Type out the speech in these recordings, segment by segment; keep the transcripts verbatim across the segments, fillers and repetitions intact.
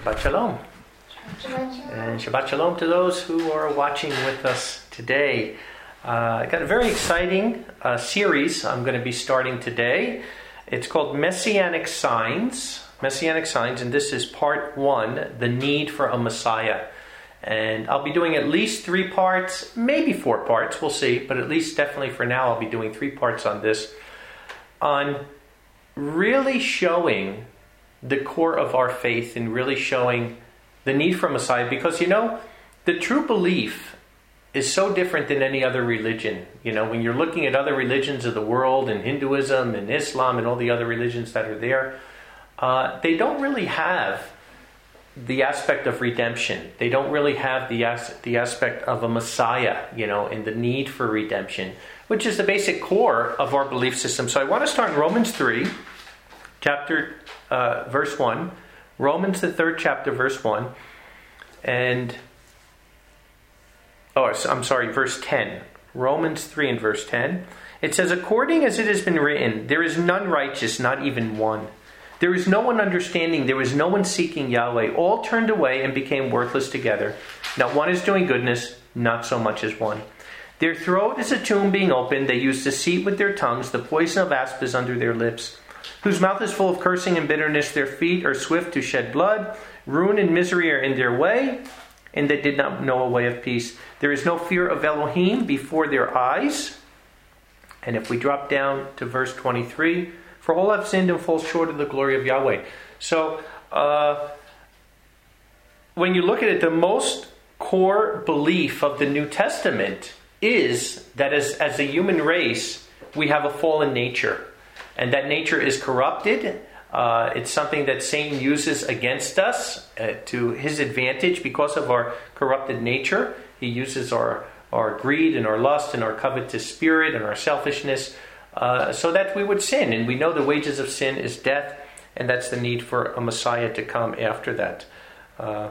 Shabbat Shalom. And Shabbat Shalom to those who are watching with us today. Uh, I got a very exciting uh, series I'm going to be starting today. It's called Messianic Signs. Messianic Signs, and this is part one, the need for a Messiah. And I'll be doing at least three parts, maybe four parts, we'll see. But at least definitely for now, I'll be doing three parts on this. On really showing the core of our faith and really showing the need for a Messiah. Because, you know, the true belief is so different than any other religion. You know, when you're looking at other religions of the world and Hinduism and Islam and all the other religions that are there, uh, they don't really have the aspect of redemption. They don't really have the as- the aspect of a Messiah, you know, and the need for redemption, which is the basic core of our belief system. So I want to start in Romans three, chapter, uh, verse one. Romans, the third chapter, verse one. And, oh, I'm sorry, verse ten. Romans three and verse ten. It says, according as it has been written, there is none righteous, not even one. There is no one understanding, there is no one seeking Yahweh. All turned away and became worthless together. Not one is doing goodness, not so much as one. Their throat is a tomb being opened. They use deceit with their tongues. The poison of asp is under their lips. Whose mouth is full of cursing and bitterness. Their feet are swift to shed blood. Ruin and misery are in their way, and they did not know a way of peace. There is no fear of Elohim before their eyes. And if we drop down to verse twenty-three, for all have sinned and fall short of the glory of Yahweh. So, uh, when you look at it, the most core belief of the New Testament is that as, as a human race, we have a fallen nature. And that nature is corrupted. Uh, it's something that Satan uses against us uh, to his advantage because of our corrupted nature. He uses our, our greed and our lust and our covetous spirit and our selfishness uh, so that we would sin. And we know the wages of sin is death, and that's the need for a Messiah to come after that. Uh,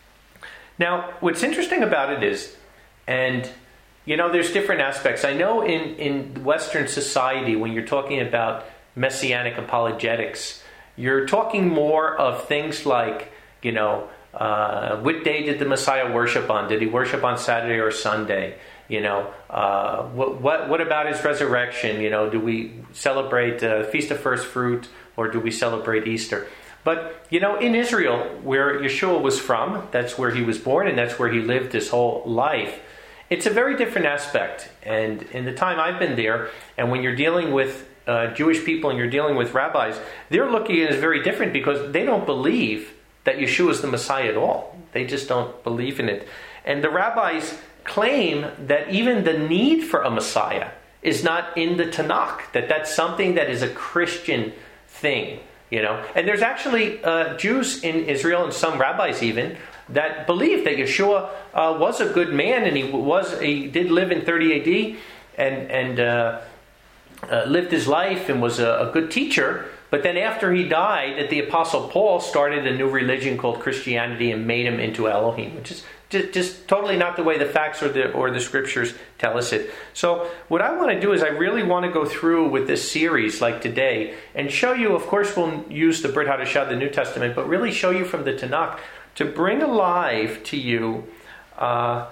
now, what's interesting about it is, and you know, there's different aspects. I know in, in Western society, when you're talking about messianic apologetics, you're talking more of things like, you know, uh, what day did the Messiah worship on? Did he worship on Saturday or Sunday? You know, uh, what, what what about his resurrection? You know, do we celebrate uh, Feast of First Fruit or do we celebrate Easter? But, you know, in Israel, where Yeshua was from, that's where he was born and that's where he lived his whole life. It's a very different aspect. And in the time I've been there, and when you're dealing with uh, Jewish people and you're dealing with rabbis, they're looking at it as very different because they don't believe that Yeshua is the Messiah at all. They just don't believe in it. And the rabbis claim that even the need for a Messiah is not in the Tanakh, that that's something that is a Christian thing. You know, and there's actually uh, Jews in Israel, and some rabbis even, that believe that Yeshua uh, was a good man, and he was he did live in thirty A D and and uh, uh, lived his life and was a, a good teacher. But then after he died, that the Apostle Paul started a new religion called Christianity and made him into Elohim, which is just, just totally not the way the facts or the or the scriptures tell us it. So what I want to do is I really want to go through with this series like today and show you, of course we'll use the Brit Hadashah, the New Testament, but really show you from the Tanakh to bring alive to you uh,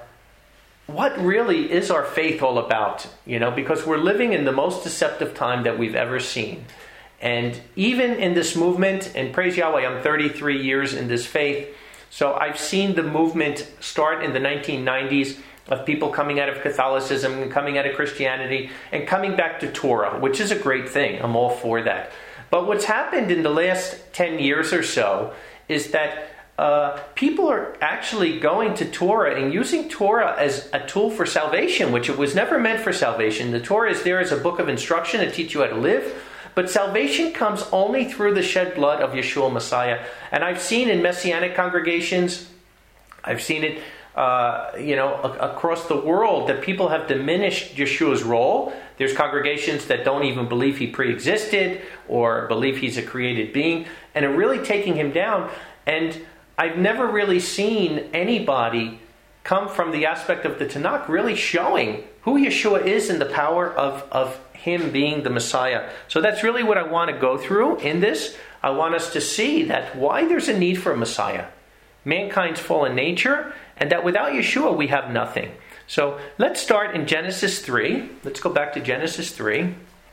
what really is our faith all about. You know, because we're living in the most deceptive time that we've ever seen. And even in this movement, and praise Yahweh, I'm thirty-three years in this faith, so I've seen the movement start in the nineteen nineties of people coming out of Catholicism and coming out of Christianity and coming back to Torah, which is a great thing. I'm all for that. But what's happened in the last ten years or so is that uh, people are actually going to Torah and using Torah as a tool for salvation, which it was never meant for salvation. The Torah is there as a book of instruction to teach you how to live. But salvation comes only through the shed blood of Yeshua Messiah. And I've seen in Messianic congregations, I've seen it uh, you know, a- across the world that people have diminished Yeshua's role. There's congregations that don't even believe he pre-existed or believe he's a created being and are really taking him down. And I've never really seen anybody come from the aspect of the Tanakh really showing who Yeshua is and the power of, of him being the Messiah. So that's really what I want to go through in this. I want us to see that why there's a need for a Messiah. mankind's fallen nature, and that without Yeshua we have nothing. So let's start in Genesis three. Let's go back to Genesis three.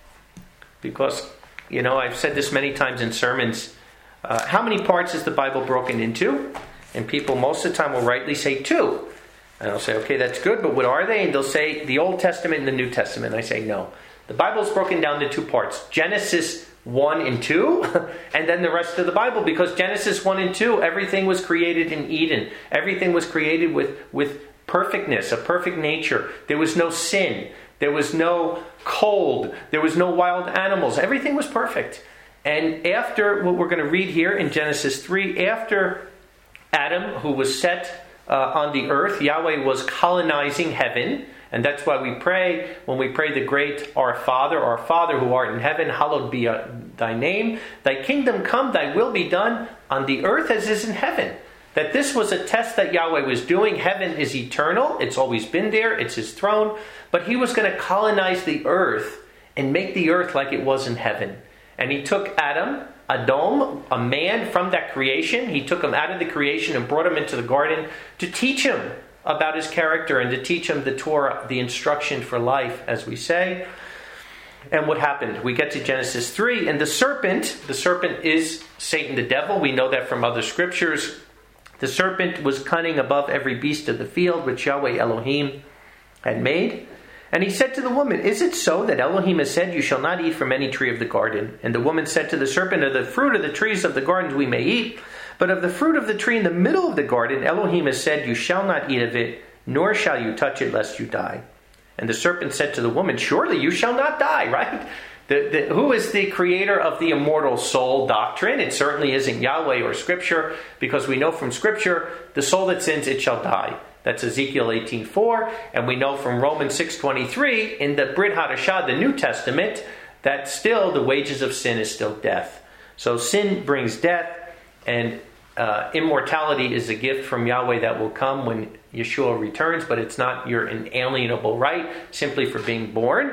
Because, you know, I've said this many times in sermons. Uh, how many parts is the Bible broken into? And people most of the time will rightly say two. And I'll say, okay, that's good, but what are they? And they'll say the Old Testament and the New Testament. And I say, no. The Bible is broken down into two parts. Genesis one and two, and then the rest of the Bible. Because Genesis one and two, everything was created in Eden. Everything was created with, with perfectness, a perfect nature. There was no sin. There was no cold. There was no wild animals. Everything was perfect. And after what we're going to read here in Genesis three, after Adam, who was set Uh, on the earth, Yahweh was colonizing heaven, and that's why we pray, when we pray the great Our Father, Our Father who art in heaven, hallowed be uh, thy name, thy kingdom come, thy will be done on the earth as is in heaven. That this was a test that Yahweh was doing. Heaven is eternal, it's always been there, it's his throne, but he was going to colonize the earth and make the earth like it was in heaven. And he took Adam, Adam, a man from that creation. He took him out of the creation and brought him into the garden to teach him about his character and to teach him the Torah, the instruction for life, as we say. And what happened? We get to Genesis three, and the serpent, the serpent is Satan the devil. We know that from other scriptures. The serpent was cunning above every beast of the field which Yahweh Elohim had made. And he said to the woman, is it so that Elohim has said, you shall not eat from any tree of the garden? And the woman said to the serpent, of the fruit of the trees of the gardens we may eat, but of the fruit of the tree in the middle of the garden, Elohim has said, you shall not eat of it, nor shall you touch it, lest you die. And the serpent said to the woman, surely you shall not die, right? The, the, who is the creator of the immortal soul doctrine? It certainly isn't Yahweh or Scripture, because we know from Scripture, the soul that sins, it shall die. That's Ezekiel eighteen four, and we know from Romans six twenty-three in the Brit Hadashah, the New Testament, that still the wages of sin is still death. So sin brings death, and uh, immortality is a gift from Yahweh that will come when Yeshua returns, but it's not your inalienable right simply for being born.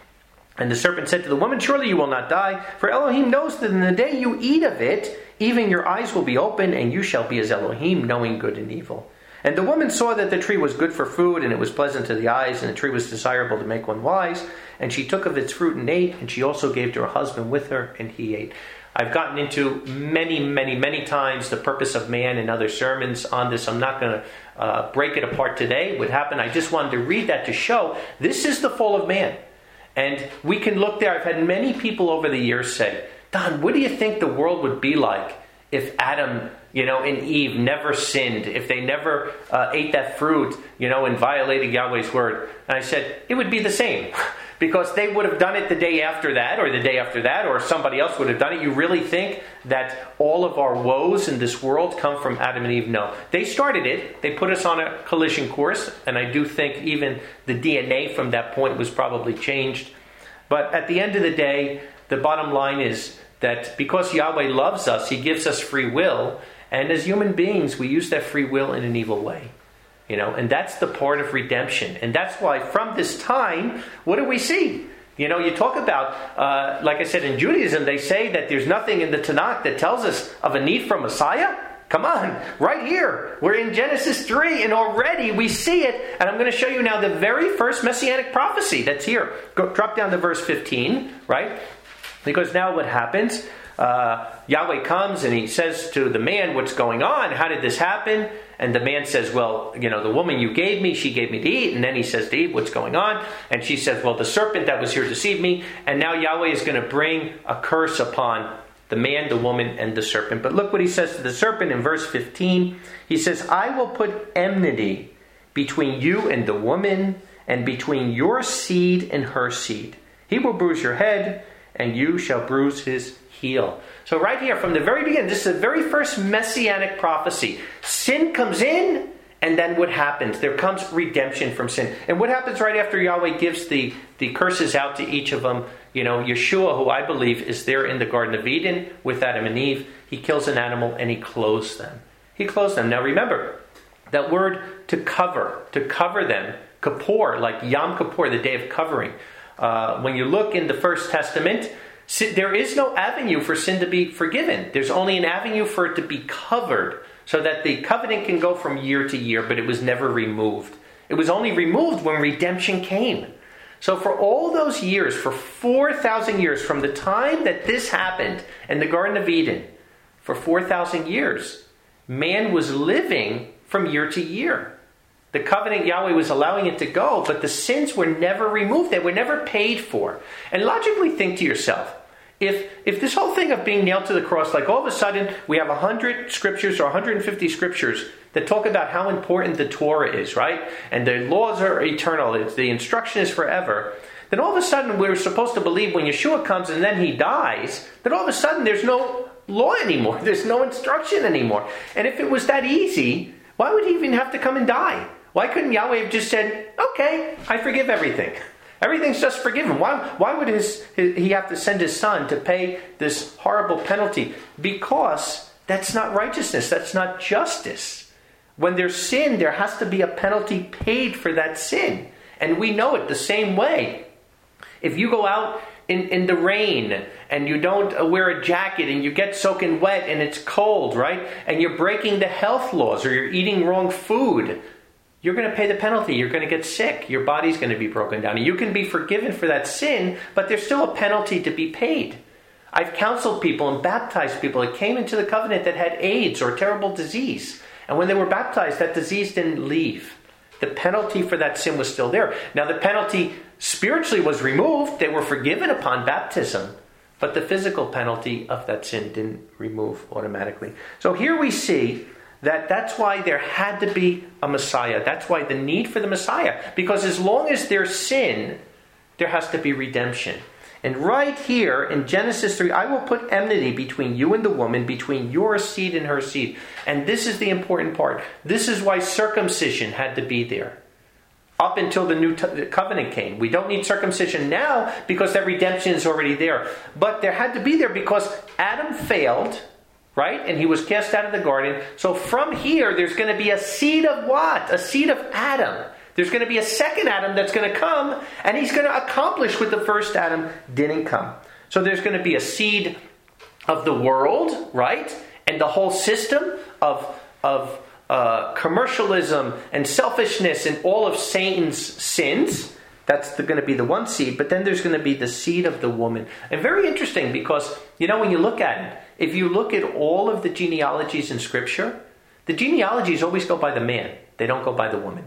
And the serpent said to the woman, surely you will not die, for Elohim knows that in the day you eat of it, even your eyes will be open, and you shall be as Elohim, knowing good and evil. And the woman saw that the tree was good for food, and it was pleasant to the eyes, and the tree was desirable to make one wise. And she took of its fruit and ate, and she also gave to her husband with her, and he ate. I've gotten into many, many, many times the purpose of man in other sermons on this. I'm not going to uh, break it apart today. What happened, I just wanted to read that to show this is the fall of man. And we can look there. I've had many people over the years say, Don, what do you think the world would be like if Adam, you know, and Eve never sinned, if they never uh, ate that fruit, you know, and violated Yahweh's word? And I said, it would be the same. Because they would have done it the day after that, or the day after that, or somebody else would have done it. You really think that all of our woes in this world come from Adam and Eve? No. They started it. They put us on a collision course. And I do think even the D N A from that point was probably changed. But at the end of the day, the bottom line is that because Yahweh loves us, he gives us free will. And as human beings, we use that free will in an evil way. You know, and that's the part of redemption. And that's why from this time, what do we see? You know, you talk about, uh, like I said, in Judaism, they say that there's nothing in the Tanakh that tells us of a need for Messiah. Come on, right here. We're in Genesis three, and already we see it. And I'm going to show you now the very first messianic prophecy that's here. Go, drop down to verse fifteen, right? Because now what happens? Uh, Yahweh comes and he says to the man, what's going on? How did this happen? And the man says, well, you know, the woman you gave me, she gave me to eat. And then he says to Eve, what's going on? And she says, well, the serpent that was here deceived me. And now Yahweh is going to bring a curse upon the man, the woman, and the serpent. But look what he says to the serpent in verse fifteen. He says, I will put enmity between you and the woman, and between your seed and her seed. He will bruise your head, and you shall bruise his heel. So right here, from the very beginning, this is the very first messianic prophecy. Sin comes in, and then what happens? There comes redemption from sin. And what happens right after Yahweh gives the, the curses out to each of them? You know, Yeshua, who I believe is there in the Garden of Eden with Adam and Eve, he kills an animal and he clothes them. He clothes them. Now remember, that word to cover, to cover them, Kippur, like Yom Kippur, the day of covering. Uh, when you look in the First Testament, there is no avenue for sin to be forgiven. There's only an avenue for it to be covered. so that the covenant can go from year to year, but it was never removed. It was only removed when redemption came. So for all those years, for four thousand years, from the time that this happened in the Garden of Eden, for four thousand years, man was living from year to year. The covenant, Yahweh was allowing it to go, but the sins were never removed. They were never paid for. And logically think to yourself, if if this whole thing of being nailed to the cross, like all of a sudden we have one hundred scriptures or one hundred fifty scriptures that talk about how important the Torah is, right? And the laws are eternal, it's, the instruction is forever. Then all of a sudden we're supposed to believe when Yeshua comes and then he dies, that all of a sudden there's no law anymore. There's no instruction anymore. And if it was that easy, why would he even have to come and die? Why couldn't Yahweh have just said, okay, I forgive everything. Everything's just forgiven. Why, why would his, his, he have to send his son to pay this horrible penalty? Because that's not righteousness. That's not justice. When there's sin, there has to be a penalty paid for that sin. And we know it the same way. If you go out in, in the rain and you don't wear a jacket and you get soaking wet and it's cold, right? And you're breaking the health laws or you're eating wrong food, you're going to pay the penalty. You're going to get sick. Your body's going to be broken down. And you can be forgiven for that sin, but there's still a penalty to be paid. I've counseled people and baptized people that came into the covenant that had AIDS or terrible disease. And when they were baptized, that disease didn't leave. The penalty for that sin was still there. Now, the penalty spiritually was removed. They were forgiven upon baptism. But the physical penalty of that sin didn't remove automatically. So here we see that that's why there had to be a Messiah. That's why the need for the Messiah. Because as long as there's sin, there has to be redemption. And right here in Genesis three, I will put enmity between you and the woman, between your seed and her seed. And this is the important part. This is why circumcision had to be there. Up until the new t- covenant came. We don't need circumcision now because that redemption is already there. But there had to be there because Adam failed, right? And he was cast out of the garden. So from here, there's going to be a seed of what? A seed of Adam. There's going to be a second Adam that's going to come, and he's going to accomplish what the first Adam didn't come. So there's going to be a seed of the world, right? And the whole system of, of uh, commercialism and selfishness and all of Satan's sins. That's the, going to be the one seed. But then there's going to be the seed of the woman. And very interesting because, you know, when you look at it, if you look at all of the genealogies in Scripture, the genealogies always go by the man. They don't go by the woman.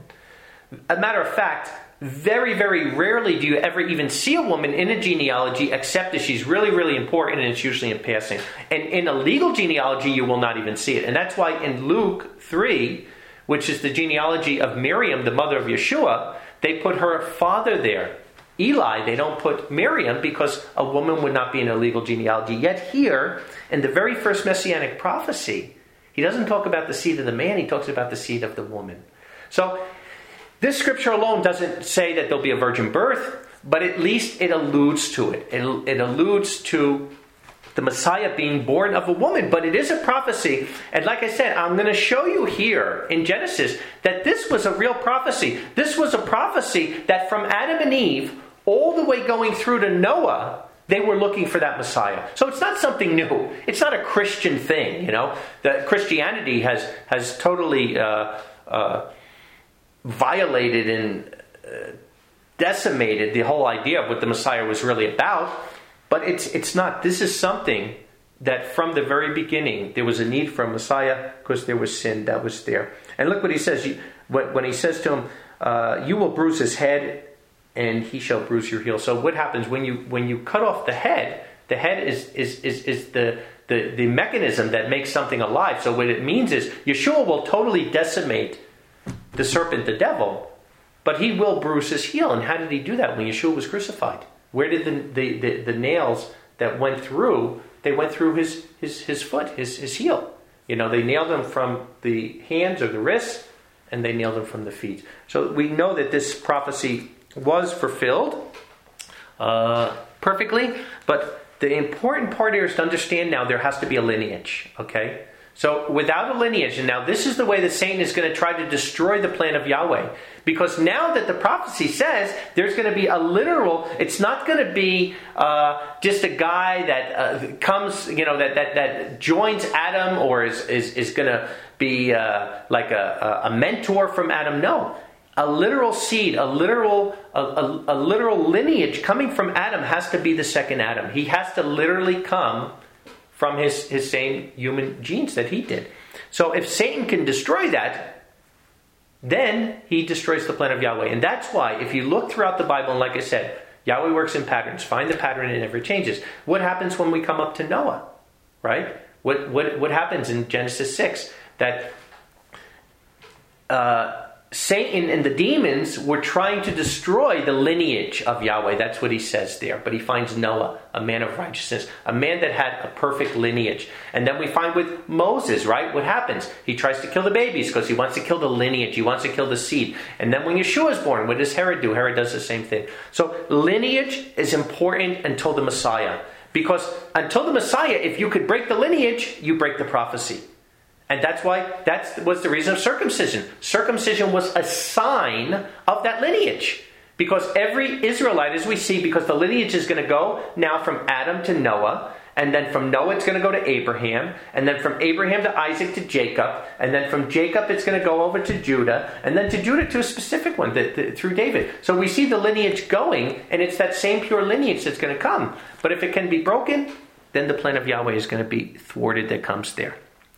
A matter of fact, very, very rarely do you ever even see a woman in a genealogy except that she's really, really important and it's usually in passing. And in a legal genealogy, you will not even see it. And that's why in Luke three, which is the genealogy of Miriam, the mother of Yeshua, they put her father there. Eli, they don't put Miriam because a woman would not be in a legal genealogy. Yet here, in the very first messianic prophecy, he doesn't talk about the seed of the man, he talks about the seed of the woman. So, this scripture alone doesn't say that there'll be a virgin birth, but at least it alludes to it. It, it alludes to the Messiah being born of a woman, but it is a prophecy. And like I said, I'm going to show you here in Genesis that this was a real prophecy. This was a prophecy that from Adam and Eve, all the way going through to Noah, they were looking for that Messiah. So it's not something new. It's not a Christian thing, you know. That Christianity has, has totally... Uh, uh, violated and uh, decimated the whole idea of what the Messiah was really about. But it's it's not. This is something that from the very beginning, there was a need for a Messiah because there was sin that was there. And look what he says. You, when he says to him, uh, you will bruise his head and he shall bruise your heel. So what happens when you when you cut off the head? The head is is is, is the, the, the mechanism that makes something alive. So what it means is Yeshua will totally decimate the serpent, the devil, but he will bruise his heel. And how did he do that when Yeshua was crucified? Where did the the, the, the nails that went through, they went through his, his, his foot, his, his heel. You know, they nailed him from the hands or the wrists, and they nailed him from the feet. So we know that this prophecy was fulfilled uh, perfectly, but the important part here is to understand now there has to be a lineage, okay? So without a lineage, and now this is the way that Satan is going to try to destroy the plan of Yahweh. Because now that the prophecy says there's going to be a literal, it's not going to be uh, just a guy that uh, comes, you know, that, that, that joins Adam or is, is, is going to be uh, like a, a mentor from Adam. No. A literal seed, a literal, a, a, a literal lineage coming from Adam has to be the second Adam. He has to literally come from his, his same human genes that he did. So if Satan can destroy that, then he destroys the plan of Yahweh. And that's why, if you look throughout the Bible, and like I said, Yahweh works in patterns. Find the pattern and it never changes. What happens when we come up to Noah? Right? What what what happens in Genesis six? That uh, Satan and the demons were trying to destroy the lineage of Yahweh. That's what he says there. But he finds Noah, a man of righteousness, a man that had a perfect lineage. And then we find with Moses, right? What happens? He tries to kill the babies because he wants to kill the lineage. He wants to kill the seed. And then when Yeshua is born, what does Herod do? Herod does the same thing. So lineage is important until the Messiah. Because until the Messiah, if you could break the lineage, you break the prophecy. And that's why that was the reason of circumcision. Circumcision was a sign of that lineage. Because every Israelite, as we see, because the lineage is going to go now from Adam to Noah, and then from Noah it's going to go to Abraham, and then from Abraham to Isaac to Jacob, and then from Jacob it's going to go over to Judah, and then to Judah to a specific one, the, the, through David. So we see the lineage going, and it's that same pure lineage that's going to come. But if it can be broken, then the plan of Yahweh is going to be thwarted that comes there.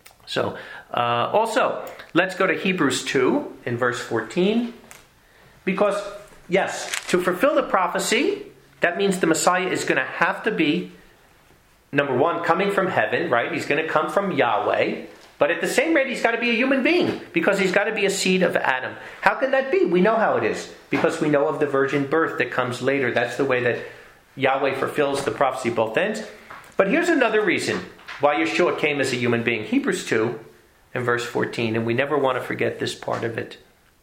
So, uh, also, let's go to Hebrews two in verse fourteen. Because, yes, to fulfill the prophecy, that means the Messiah is going to have to be, number one, coming from heaven, right? He's going to come from Yahweh. But at the same rate, he's got to be a human being, because he's got to be a seed of Adam. How can that be? We know how it is, because we know of the virgin birth that comes later. That's the way that Yahweh fulfills the prophecy both ends. But here's another reason why Yeshua came as a human being. Hebrews two and verse fourteen. And we never want to forget this part of it.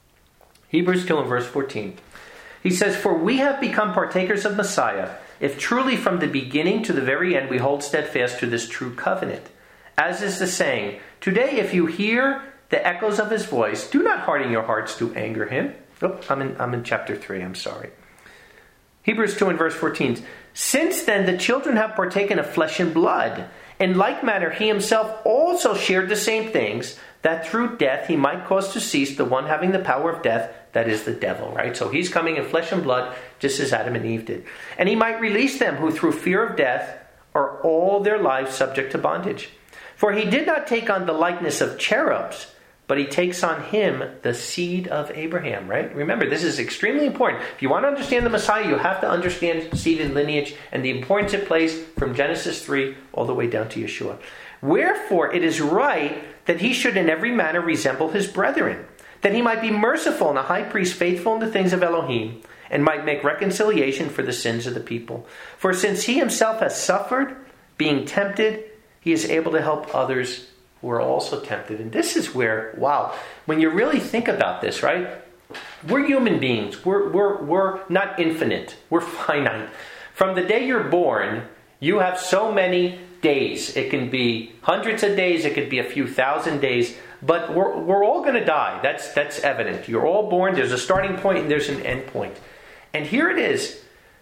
Hebrews two and verse fourteen. He says, "For we have become partakers of Messiah, if truly from the beginning to the very end we hold steadfast to this true covenant. As is the saying, today if you hear the echoes of his voice, do not harden your hearts to anger him." Oh, I'm in, I'm in chapter three, I'm sorry. Hebrews two and verse fourteen. "Since then the children have partaken of flesh and blood. In like manner, he himself also shared the same things, that through death he might cause to cease the one having the power of death, that is the devil." Right? So he's coming in flesh and blood, just as Adam and Eve did. "And he might release them who through fear of death are all their lives subject to bondage. For he did not take on the likeness of cherubs, but he takes on him the seed of Abraham." Right? Remember, this is extremely important. If you want to understand the Messiah, you have to understand seed and lineage and the importance it plays from Genesis three all the way down to Yeshua. "Wherefore it is right that he should in every manner resemble his brethren, that he might be merciful and a high priest faithful in the things of Elohim, and might make reconciliation for the sins of the people. For since he himself has suffered, being tempted, he is able to help others who are also tempted." And this is where, wow, when you really think about this, right? We're human beings. We're, we're, we're not infinite. We're finite. From the day you're born, you have so many days. It can be hundreds of days. It could be a few thousand days. But we're, we're all going to die. That's, that's evident. You're all born. There's a starting point and there's an end point. And here it is.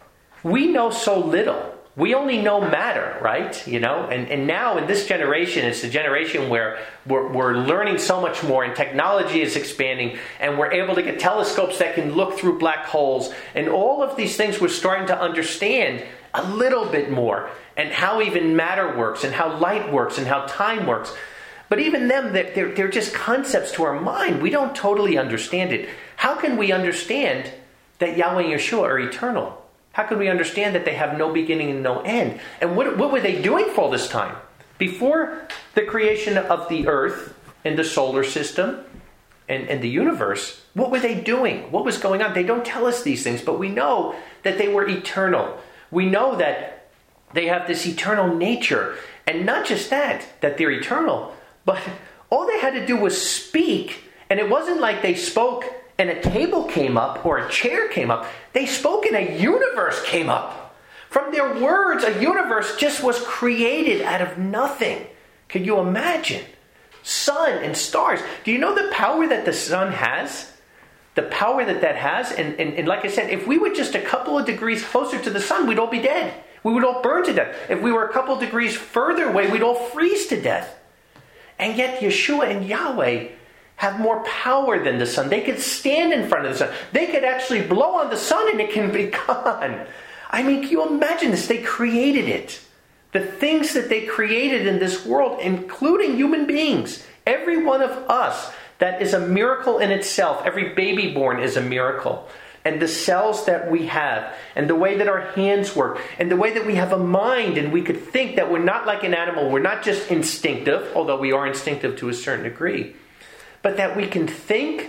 We know so little. We only know matter, right? You know, and, and now in this generation, it's the generation where we're, we're learning so much more, and technology is expanding, and we're able to get telescopes that can look through black holes, and all of these things we're starting to understand a little bit more, and how even matter works, and how light works, and how time works. But even them, they're, they're just concepts to our mind. We don't totally understand it. How can we understand that Yahweh and Yeshua are eternal? How could we understand that they have no beginning and no end? And what, what were they doing for all this time? Before the creation of the earth and the solar system and, and the universe, what were they doing? What was going on? They don't tell us these things, but we know that they were eternal. We know that they have this eternal nature. And not just that, that they're eternal, but all they had to do was speak. And it wasn't like they spoke and a table came up or a chair came up. They spoke and a universe came up. From their words, a universe just was created out of nothing. Can you imagine? sun and stars. Do you know the power that the sun has? The power that that has? And, and, and like I said, if we were just a couple of degrees closer to the sun, we'd all be dead. We would all burn to death. If we were a couple of degrees further away, we'd all freeze to death. And yet Yeshua and Yahweh have more power than the sun. They could stand in front of the sun. They could actually blow on the sun and it can be gone. I mean, can you imagine this? They created it. The things that they created in this world, including human beings, every one of us, that is a miracle in itself. Every baby born is a miracle. And the cells that we have, and the way that our hands work, and the way that we have a mind, and we could think that we're not like an animal. We're not just instinctive, although we are instinctive to a certain degree. But that we can think,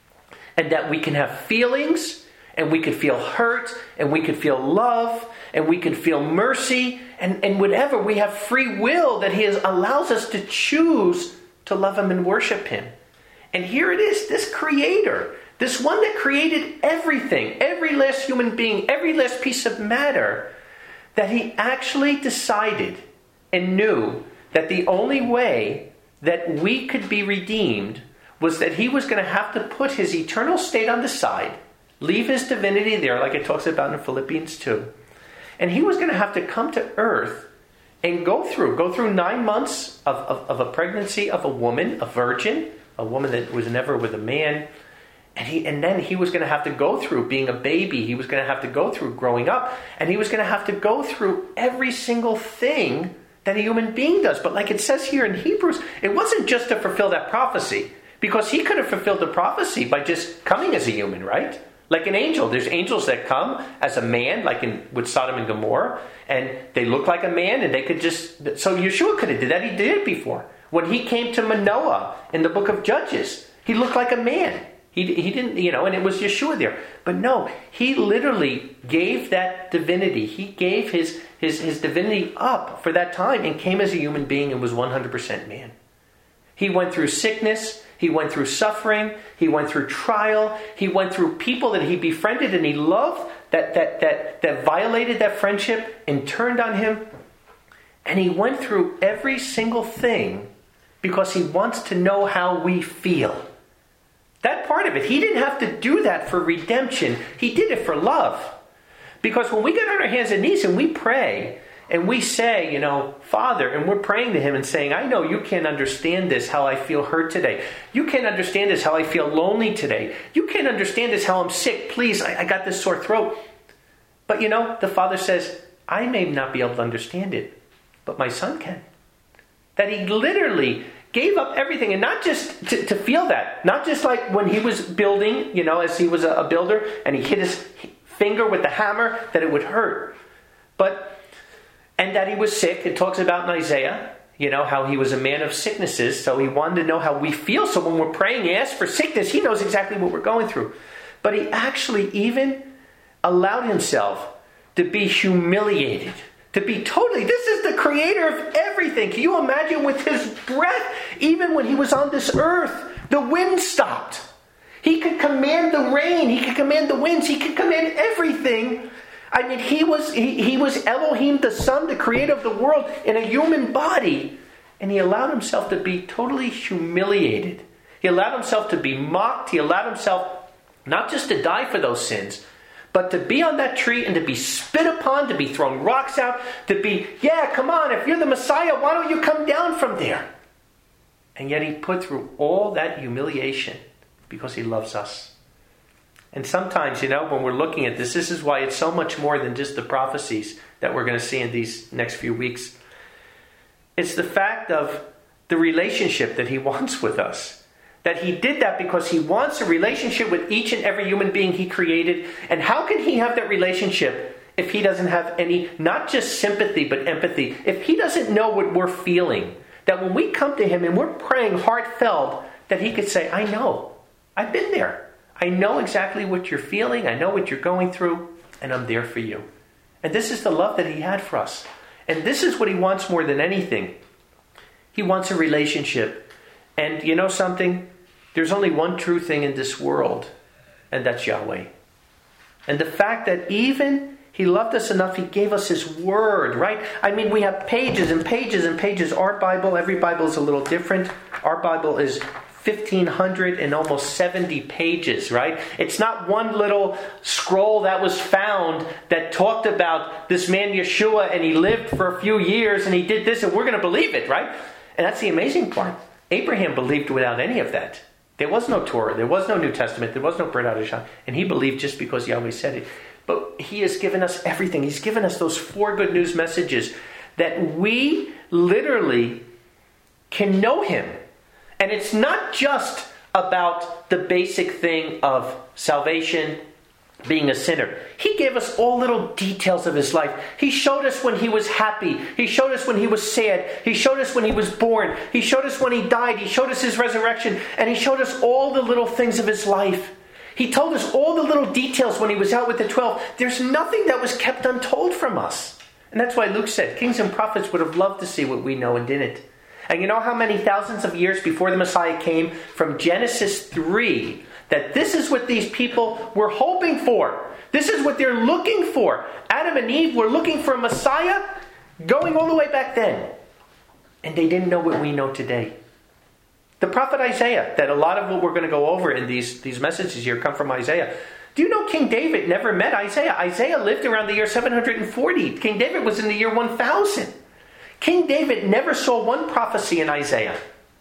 and that we can have feelings, and we could feel hurt, and we could feel love, and we could feel mercy, and, and whatever. We have free will that He has, allows us to choose to love Him and worship Him. And here it is, this Creator, this one that created everything, every last human being, every last piece of matter, that He actually decided and knew that the only way that we could be redeemed was that He was going to have to put His eternal state on the side, leave His divinity there, like it talks about in Philippians two. And He was going to have to come to earth and go through, go through nine months of, of, of a pregnancy of a woman, a virgin, a woman that was never with a man. And he, and then He was going to have to go through being a baby. He was going to have to go through growing up. And He was going to have to go through every single thing that a human being does. But like it says here in Hebrews, it wasn't just to fulfill that prophecy. Because He could have fulfilled the prophecy by just coming as a human, right? Like an angel. There's angels that come as a man, like in with Sodom and Gomorrah. And they look like a man and they could just... So Yeshua could have did that. He did it before. When He came to Manoah in the book of Judges, He looked like a man. He, he didn't, you know, and it was Yeshua there. But no, He literally gave that divinity. He gave his, his, his divinity up for that time and came as a human being and was one hundred percent man. He went through sickness. He went through suffering. He went through trial. He went through people that He befriended and He loved that, that, that, that violated that friendship and turned on Him. And He went through every single thing because He wants to know how we feel. That part of it. He didn't have to do that for redemption. He did it for love. Because when we get on our hands and knees and we pray and we say, you know, Father, and we're praying to Him and saying, I know You can't understand this, how I feel hurt today. You can't understand this, how I feel lonely today. You can't understand this, how I'm sick. Please, I, I got this sore throat. But you know, the Father says, I may not be able to understand it, but my Son can. That He literally gave up everything, and not just to, to feel that. Not just like when He was building, you know, as He was a, a builder, and He hit His finger with the hammer, that it would hurt. But And that He was sick. It talks about in Isaiah, you know, how He was a man of sicknesses. So He wanted to know how we feel. So when we're praying, He asks for sickness. He knows exactly what we're going through. But He actually even allowed Himself to be humiliated. To be totally, this is the Creator of everything. Can you imagine with His breath, even when He was on this earth, the wind stopped. He could command the rain. He could command the winds. He could command everything. I mean, he was he, he was Elohim, the Son, the Creator of the world, in a human body. And He allowed Himself to be totally humiliated. He allowed Himself to be mocked. He allowed Himself not just to die for those sins, but to be on that tree and to be spit upon, to be thrown rocks out, to be, yeah, come on, if you're the Messiah, why don't you come down from there? And yet He put through all that humiliation because He loves us. And sometimes, you know, when we're looking at this, this is why it's so much more than just the prophecies that we're going to see in these next few weeks. It's the fact of the relationship that He wants with us. That He did that because He wants a relationship with each and every human being He created. And how can He have that relationship if He doesn't have any, not just sympathy, but empathy? If He doesn't know what we're feeling, that when we come to Him and we're praying heartfelt, that He could say, I know, I've been there. I know exactly what you're feeling. I know what you're going through, and I'm there for you. And this is the love that He had for us. And this is what He wants more than anything. He wants a relationship. And you know something? There's only one true thing in this world, and that's Yahweh. And the fact that even He loved us enough, He gave us His Word, right? I mean, we have pages and pages and pages. Our Bible, every Bible is a little different. Our Bible is fifteen hundred and almost seventy pages, right? It's not one little scroll that was found that talked about this man Yeshua and he lived for a few years and he did this and we're going to believe it, right? And that's the amazing part. Abraham believed without any of that. There was no Torah, there was no New Testament, there was no Brit Hadashah, and he believed just because Yahweh said it. But he has given us everything. He's given us those four good news messages that we literally can know him. And it's not just about the basic thing of salvation, being a sinner. He gave us all little details of his life. He showed us when he was happy. He showed us when he was sad. He showed us when he was born. He showed us when he died. He showed us his resurrection. And he showed us all the little things of his life. He told us all the little details when he was out with the twelve. There's nothing that was kept untold from us. And that's why Luke said, kings and prophets would have loved to see what we know and didn't. And you know how many thousands of years before the Messiah came from Genesis three, that this is what these people were hoping for. This is what they're looking for. Adam and Eve were looking for a Messiah going all the way back then. And they didn't know what we know today. The prophet Isaiah, that a lot of what we're going to go over in these, these messages here come from Isaiah. Do you know King David never met Isaiah? Isaiah lived around the year seven hundred forty. King David was in the year one thousand. King David never saw one prophecy in Isaiah.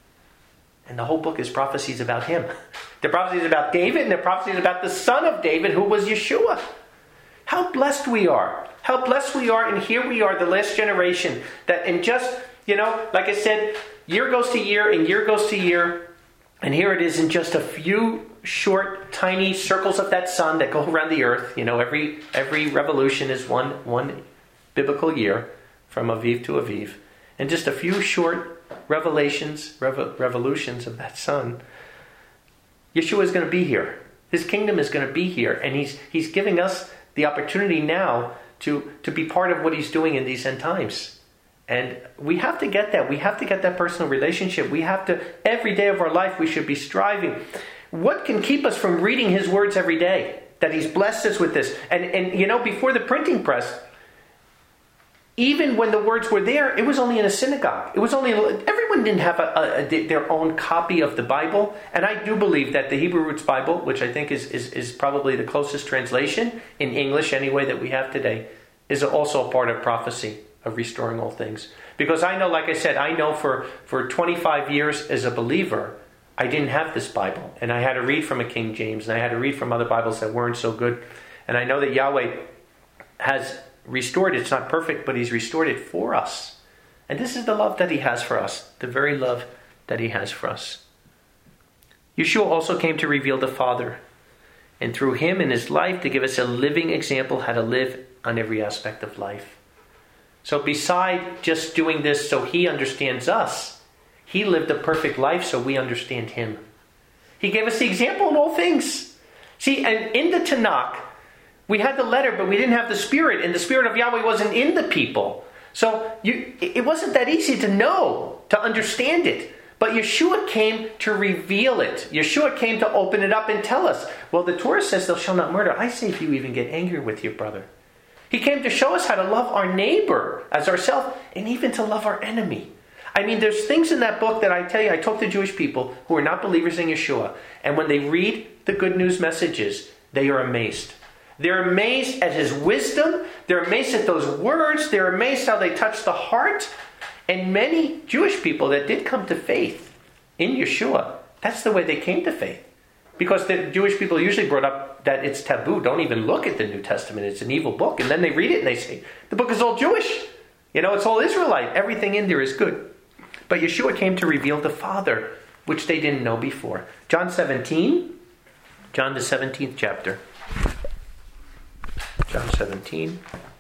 And the whole book is prophecies about him. The prophecies about David and the prophecies about the son of David, who was Yeshua. How blessed we are. How blessed we are. And here we are, the last generation, that in just, you know, like I said, year goes to year and year goes to year. And here it is in just a few short, tiny circles of that sun that go around the earth. You know, every every revolution is one one biblical year. From Aviv to Aviv. And just a few short revelations, rev- revolutions of that sun. Yeshua is going to be here. His kingdom is going to be here. And he's he's giving us the opportunity now to, to be part of what he's doing in these end times. And we have to get that. We have to get that personal relationship. We have to, every day of our life, we should be striving. What can keep us from reading his words every day? That he's blessed us with this. And, and you know, before the printing press, even when the words were there, it was only in a synagogue. It was only everyone didn't have a, a, their own copy of the Bible. And I do believe that the Hebrew Roots Bible, which I think is, is, is probably the closest translation in English anyway that we have today, is also a part of prophecy of restoring all things. Because I know, like I said, I know for, for twenty-five years as a believer, I didn't have this Bible. And I had to read from a King James, and I had to read from other Bibles that weren't so good. And I know that Yahweh has restored. It's not perfect, but he's restored it for us. And this is the love that he has for us. The very love that he has for us. Yeshua also came to reveal the Father. And through him in his life to give us a living example how to live on every aspect of life. So beside just doing this so he understands us, he lived a perfect life so we understand him. He gave us the example in all things. See, and in the Tanakh, we had the letter, but we didn't have the Spirit. And the Spirit of Yahweh wasn't in the people. So you, it wasn't that easy to know, to understand it. But Yeshua came to reveal it. Yeshua came to open it up and tell us. Well, the Torah says, thou shalt not murder. I say if you even get angry with your brother. He came to show us how to love our neighbor as ourselves, and even to love our enemy. I mean, there's things in that book that I tell you, I talk to Jewish people who are not believers in Yeshua. And when they read the good news messages, they are amazed. They're amazed at his wisdom. They're amazed at those words. They're amazed how they touch the heart. And many Jewish people that did come to faith in Yeshua, that's the way they came to faith. Because the Jewish people usually brought up that it's taboo. Don't even look at the New Testament. It's an evil book. And then they read it and they say, the book is all Jewish. You know, it's all Israelite. Everything in there is good. But Yeshua came to reveal the Father, which they didn't know before. John seventeen. John the seventeenth chapter. John seventeen.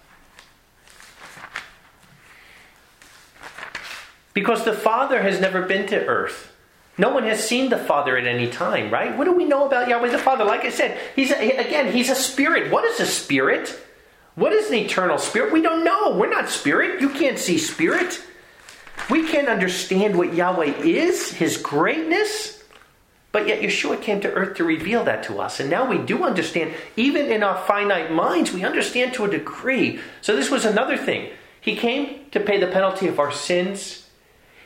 Because the Father has never been to earth. No one has seen the Father at any time, right? What do we know about Yahweh the Father? Like I said, he's a, again, he's a spirit. What is a spirit? What is an eternal spirit? We don't know. We're not spirit. You can't see spirit. We can't understand what Yahweh is, his greatness. But yet Yeshua came to earth to reveal that to us. And now we do understand, even in our finite minds, we understand to a degree. So this was another thing. He came to pay the penalty of our sins.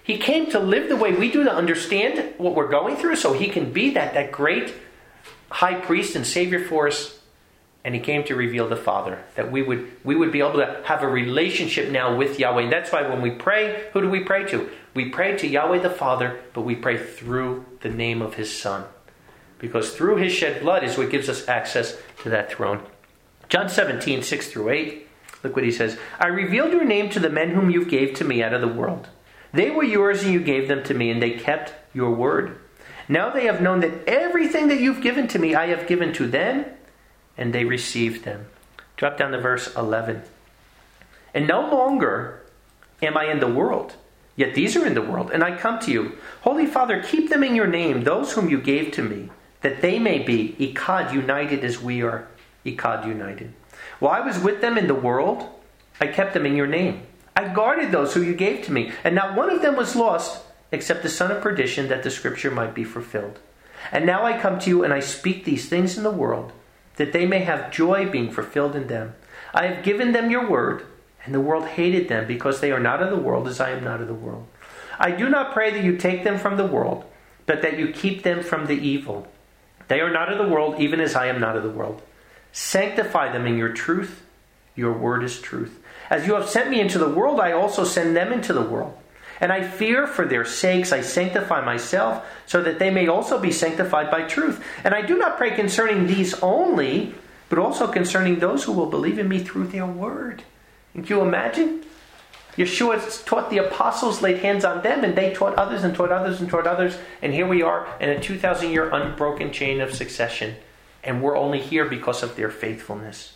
He came to live the way we do, to understand what we're going through, so he can be that, that great high priest and savior for us. And he came to reveal the Father, that we would we would be able to have a relationship now with Yahweh. And that's why when we pray, who do we pray to? We pray to Yahweh the Father, but we pray through the name of his Son. Because through his shed blood is what gives us access to that throne. John seventeen, six through eight. Look what he says. I revealed your name to the men whom you gave to me out of the world. They were yours and you gave them to me, and they kept your word. Now they have known that everything that you've given to me, I have given to them, and they received them. Drop down to verse eleven. And no longer am I in the world, yet these are in the world, and I come to you. Holy Father, keep them in your name, those whom you gave to me, that they may be Echad, united as we are Echad, united. While I was with them in the world, I kept them in your name. I guarded those who you gave to me, and not one of them was lost, except the son of perdition, that the scripture might be fulfilled. And now I come to you, and I speak these things in the world, that they may have joy being fulfilled in them. I have given them your word, and the world hated them, because they are not of the world, as I am not of the world. I do not pray that you take them from the world, but that you keep them from the evil. They are not of the world, even as I am not of the world. Sanctify them in your truth. Your word is truth. As you have sent me into the world, I also send them into the world. And I fear for their sakes, I sanctify myself, so that they may also be sanctified by truth. And I do not pray concerning these only, but also concerning those who will believe in me through their word. Can you imagine? Yeshua taught the apostles, laid hands on them, and they taught others and taught others and taught others. And here we are in a two thousand year unbroken chain of succession. And we're only here because of their faithfulness.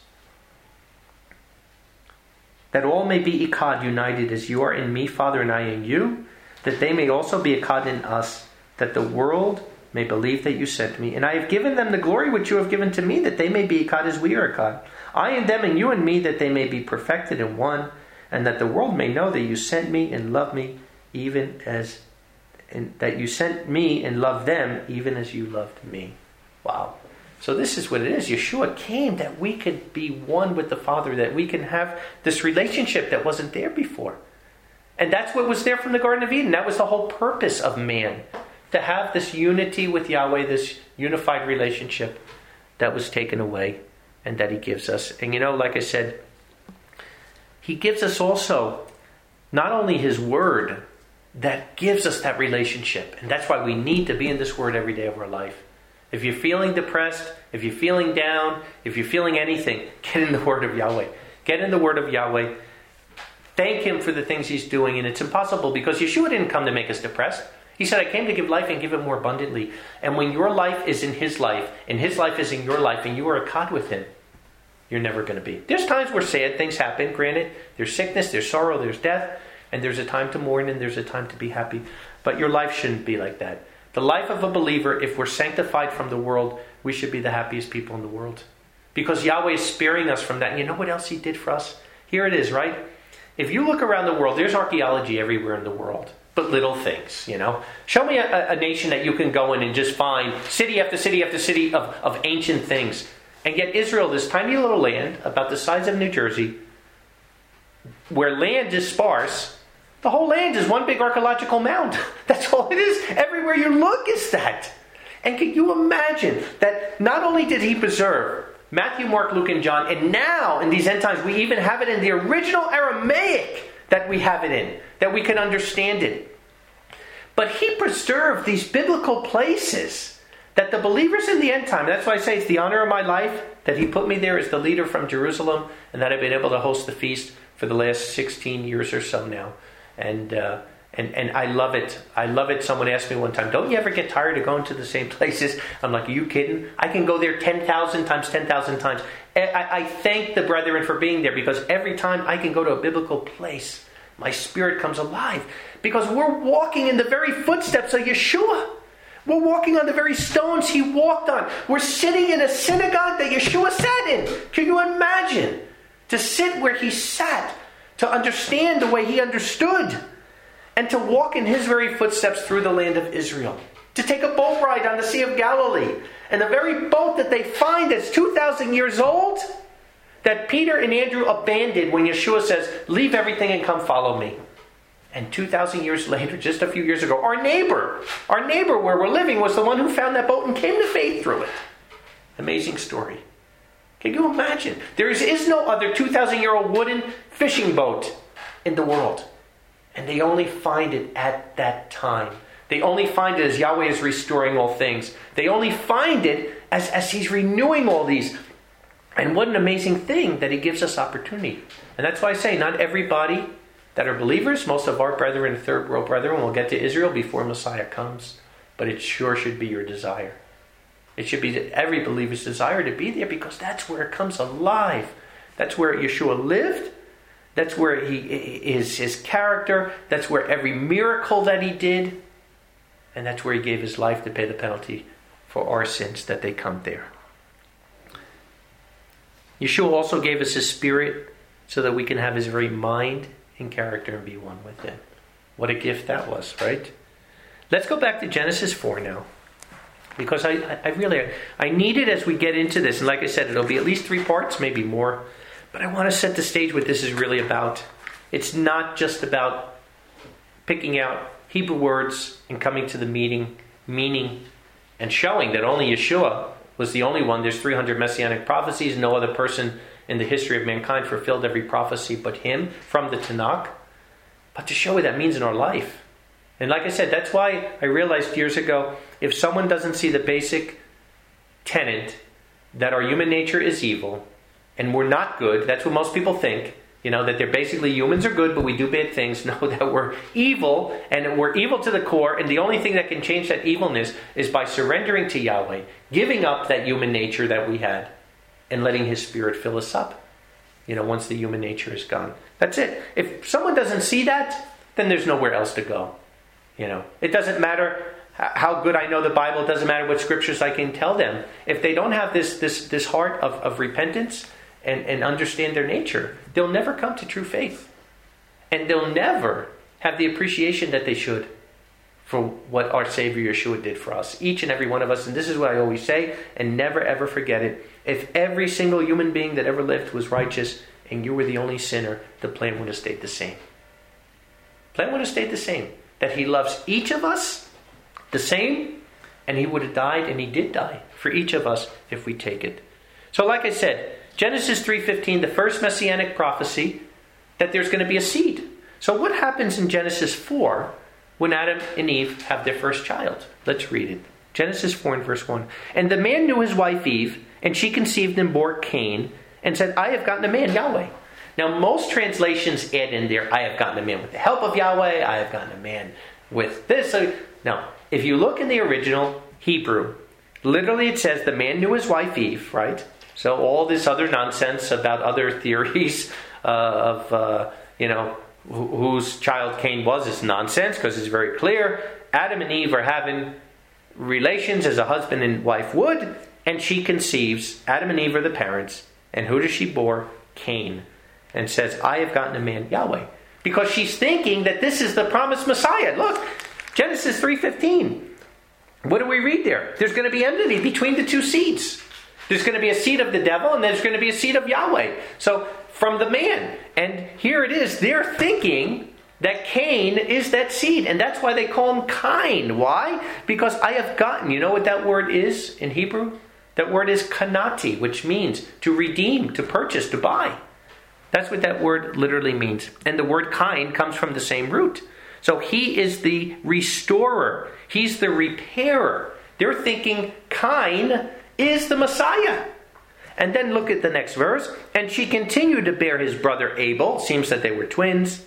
That all may be Echad, united as you are in me, Father, and I in you, that they may also be Echad in us, that the world may believe that you sent me. And I have given them the glory which you have given to me, that they may be Echad as we are Echad. I and them and you and me, that they may be perfected in one, and that the world may know that you sent me and love me, even as, and that you sent me and loved them, even as you loved me. Wow. So this is what it is. Yeshua came that we could be one with the Father, that we can have this relationship that wasn't there before. And that's what was there from the Garden of Eden. That was the whole purpose of man, to have this unity with Yahweh, this unified relationship that was taken away and that he gives us. And you know, like I said, he gives us also not only his word that gives us that relationship. And that's why we need to be in this word every day of our life. If you're feeling depressed, if you're feeling down, if you're feeling anything, get in the word of Yahweh. Get in the word of Yahweh. Thank him for the things he's doing. And it's impossible because Yeshua didn't come to make us depressed. He said, I came to give life and give it more abundantly. And when your life is in his life, and his life is in your life, and you are Echad with him, you're never going to be. There's times where sad things happen, granted. There's sickness, there's sorrow, there's death. And there's a time to mourn and there's a time to be happy. But your life shouldn't be like that. The life of a believer, if we're sanctified from the world, we should be the happiest people in the world. Because Yahweh is sparing us from that. And you know what else he did for us? Here it is, right? If you look around the world, there's archaeology everywhere in the world. But little things, you know. Show me a, a nation that you can go in and just find city after city after city of, of ancient things. And yet Israel, this tiny little land, about the size of New Jersey, where land is sparse, the whole land is one big archaeological mound. That's all it is. Everywhere you look is that. And can you imagine that not only did he preserve Matthew, Mark, Luke, and John, and now in these end times we even have it in the original Aramaic that we have it in, that we can understand it. But he preserved these biblical places that the believers in the end time, that's why I say it's the honor of my life that he put me there as the leader from Jerusalem, and that I've been able to host the feast for the last sixteen years or so now. And uh, and and I love it. I love it. Someone asked me one time, don't you ever get tired of going to the same places? I'm like, are you kidding? I can go there ten thousand times, ten thousand times. I, I thank the brethren for being there, because every time I can go to a biblical place, my spirit comes alive. Because we're walking in the very footsteps of Yeshua. We're walking on the very stones he walked on. We're sitting in a synagogue that Yeshua sat in. Can you imagine? To sit where he sat. To understand the way he understood. And to walk in his very footsteps through the land of Israel. To take a boat ride on the Sea of Galilee. And the very boat that they find that's two thousand years old, that Peter and Andrew abandoned when Yeshua says, leave everything and come follow me. And two thousand years later, just a few years ago, our neighbor, our neighbor where we're living was the one who found that boat and came to faith through it. Amazing story. Can you imagine? There is, is no other two thousand year old wooden fishing boat in the world. And they only find it at that time. They only find it as Yahweh is restoring all things. They only find it as, as He's renewing all these. And what an amazing thing that He gives us opportunity. And that's why I say not everybody that are believers, most of our brethren, third world brethren, will get to Israel before Messiah comes. But it sure should be your desire. It should be every believer's desire to be there, because that's where it comes alive. That's where Yeshua lived. That's where he is his character. That's where every miracle that He did. And that's where He gave His life to pay the penalty for our sins, that they come there. Yeshua also gave us His Spirit so that we can have His very mind and character and be one with Him. What a gift that was, right? Let's go back to Genesis four now. Because I, I really, I need it as we get into this. And like I said, it'll be at least three parts, maybe more. But I want to set the stage what this is really about. It's not just about picking out Hebrew words and coming to the meeting, meaning, and showing that only Yeshua was the only one. There's three hundred messianic prophecies. No other person in the history of mankind fulfilled every prophecy but Him from the Tanakh. But to show what that means in our life. And like I said, that's why I realized years ago, if someone doesn't see the basic tenet that our human nature is evil and we're not good, that's what most people think, you know, that they're basically humans are good, but we do bad things. No, that we're evil, and we're evil to the core, and the only thing that can change that evilness is by surrendering to Yahweh, giving up that human nature that we had, and letting His Spirit fill us up, you know, once the human nature is gone. That's it. If someone doesn't see that, then there's nowhere else to go. You know, it doesn't matter how good I know the Bible. It doesn't matter what scriptures I can tell them. If they don't have this this this heart of, of repentance and, and understand their nature, they'll never come to true faith. And they'll never have the appreciation that they should for what our Savior Yeshua did for us. Each and every one of us. And this is what I always say, and never ever forget it. If every single human being that ever lived was righteous and you were the only sinner, the plan would have stayed the same. The plan would have stayed the same. That He loves each of us the same, and He would have died, and He did die for each of us if we take it. So like I said, Genesis three fifteen, the first messianic prophecy, that there's going to be a seed. So what happens in Genesis four when Adam and Eve have their first child? Let's read it. Genesis four and verse one. And the man knew his wife Eve, and she conceived and bore Cain, and said, I have gotten a man, Yahweh. Now, most translations add in there, I have gotten a man with the help of Yahweh. I have gotten a man with this. Now, if you look in the original Hebrew, literally it says the man knew his wife Eve, right? So all this other nonsense about other theories uh, of, uh, you know, wh- whose child Cain was is nonsense, because it's very clear. Adam and Eve are having relations as a husband and wife would, and she conceives. Adam and Eve are the parents. And who does she bore? Cain. And says, I have gotten a man, Yahweh. Because she's thinking that this is the promised Messiah. Look, Genesis three fifteen. What do we read there? There's going to be enmity between the two seeds. There's going to be a seed of the devil, and there's going to be a seed of Yahweh. So, from the man. And here it is. They're thinking that Cain is that seed. And that's why they call him Cain. Why? Because I have gotten. You know what that word is in Hebrew? That word is kanati, which means to redeem, to purchase, to buy. That's what that word literally means. And the word Cain comes from the same root. So he is the restorer. He's the repairer. They're thinking Cain is the Messiah. And then look at the next verse. And she continued to bear his brother Abel. Seems that they were twins.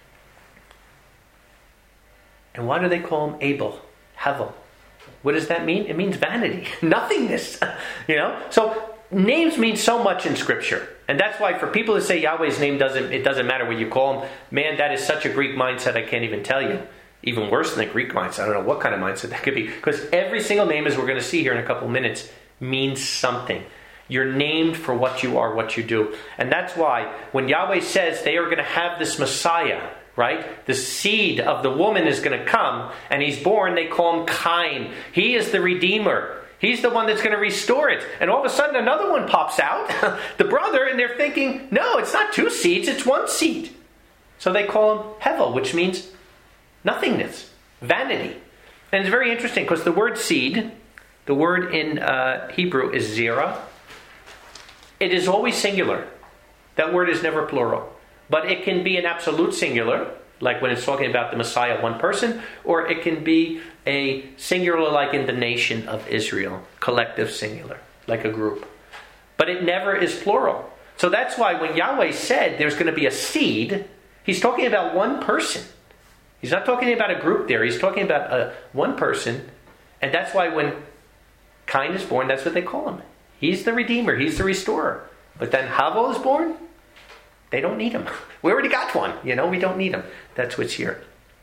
And why do they call him Abel? Hevel. What does that mean? It means vanity. Nothingness. You know? So names mean so much in Scripture. And that's why for people to say Yahweh's name doesn't, it doesn't matter what you call him. Man, that is such a Greek mindset I can't even tell you. Even worse than a Greek mindset. I don't know what kind of mindset that could be. Because every single name, as we're going to see here in a couple of minutes, means something. You're named for what you are, what you do. And that's why when Yahweh says they are going to have this Messiah, right? The seed of the woman is going to come, and he's born, they call him Cain. He is the Redeemer. He's the one that's going to restore it. And all of a sudden another one pops out, the brother, and they're thinking, no, it's not two seeds, it's one seed. So they call him Hevel, which means nothingness, vanity. And it's very interesting because the word seed, the word in uh, Hebrew is zera. It is always singular. That word is never plural. But it can be an absolute singular, like when it's talking about the Messiah, one person, or it can be a singular like in the nation of Israel, collective singular, like a group. But it never is plural. So that's why when Yahweh said there's going to be a seed, he's talking about one person. He's not talking about a group there. He's talking about a, one person. And that's why when Cain is born, that's what they call him. He's the Redeemer. He's the Restorer. But then Havel is born. They don't need him. We already got one. You know, we don't need him. That's what's here.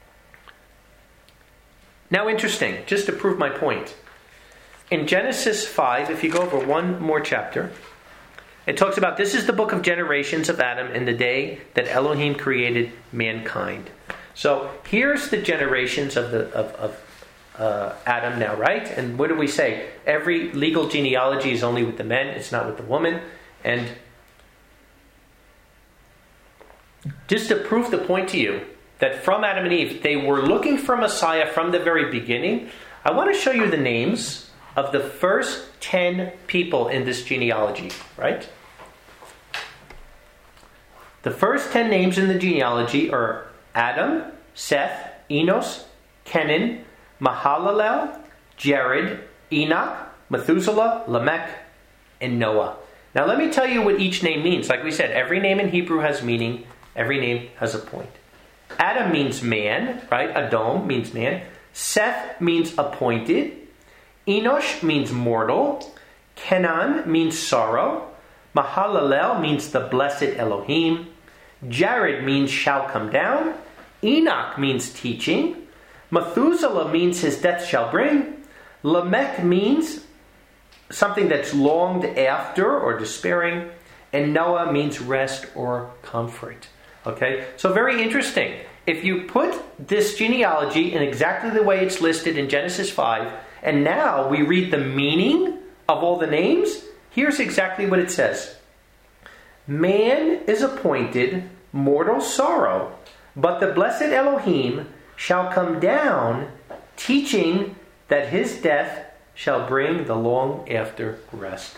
Now, interesting, just to prove my point. In Genesis five, if you go over one more chapter, it talks about this is the book of generations of Adam in the day that Elohim created mankind. So here's the generations of the of, of uh, Adam now, right? And what do we say? Every legal genealogy is only with the men. It's not with the woman. And just to prove the point to you that from Adam and Eve, they were looking for Messiah from the very beginning, I want to show you the names of the first ten people in this genealogy, right? The first ten names in the genealogy are Adam, Seth, Enos, Kenan, Mahalalel, Jared, Enoch, Methuselah, Lamech, and Noah. Now let me tell you what each name means. Like we said, every name in Hebrew has meaning. Every name has a point. Adam means man, right? Adom means man. Seth means appointed. Enosh means mortal. Kenan means sorrow. Mahalalel means the blessed Elohim. Jared means shall come down. Enoch means teaching. Methuselah means his death shall bring. Lamech means something that's longed after or despairing. And Noah means rest or comfort. Okay, so very interesting. If you put this genealogy in exactly the way it's listed in Genesis five, and now we read the meaning of all the names, here's exactly what it says. Man is appointed mortal sorrow, but the blessed Elohim shall come down, teaching that his death shall bring the long after rest.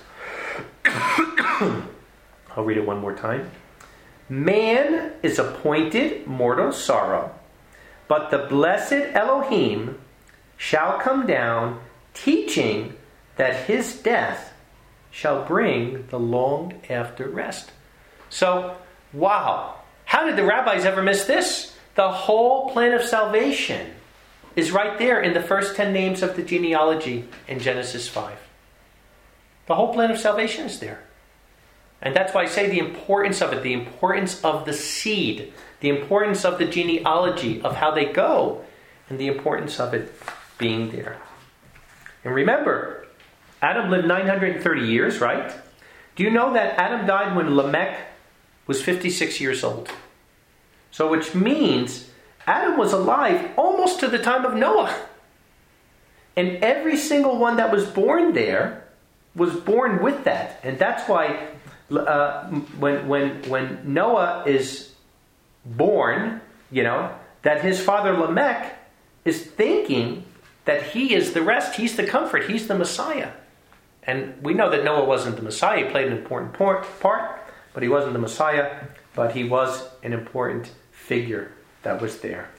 I'll read it one more time. Man is appointed mortal sorrow, but the blessed Elohim shall come down, teaching that his death shall bring the longed after rest. So, wow. How did the rabbis ever miss this? The whole plan of salvation is right there in the first ten names of the genealogy in Genesis five. The whole plan of salvation is there. And that's why I say the importance of it, the importance of the seed, the importance of the genealogy, of how they go, and the importance of it being there. And remember, Adam lived nine hundred thirty years, right? Do you know that Adam died when Lamech was fifty-six years old? So which means Adam was alive almost to the time of Noah. And every single one that was born there was born with that. And that's why uh, when, when, when Noah is born, you know, that his father Lamech is thinking that he is the rest, he's the comfort, he's the Messiah. And we know that Noah wasn't the Messiah. He played an important part, but he wasn't the Messiah, but he was an important figure that was there.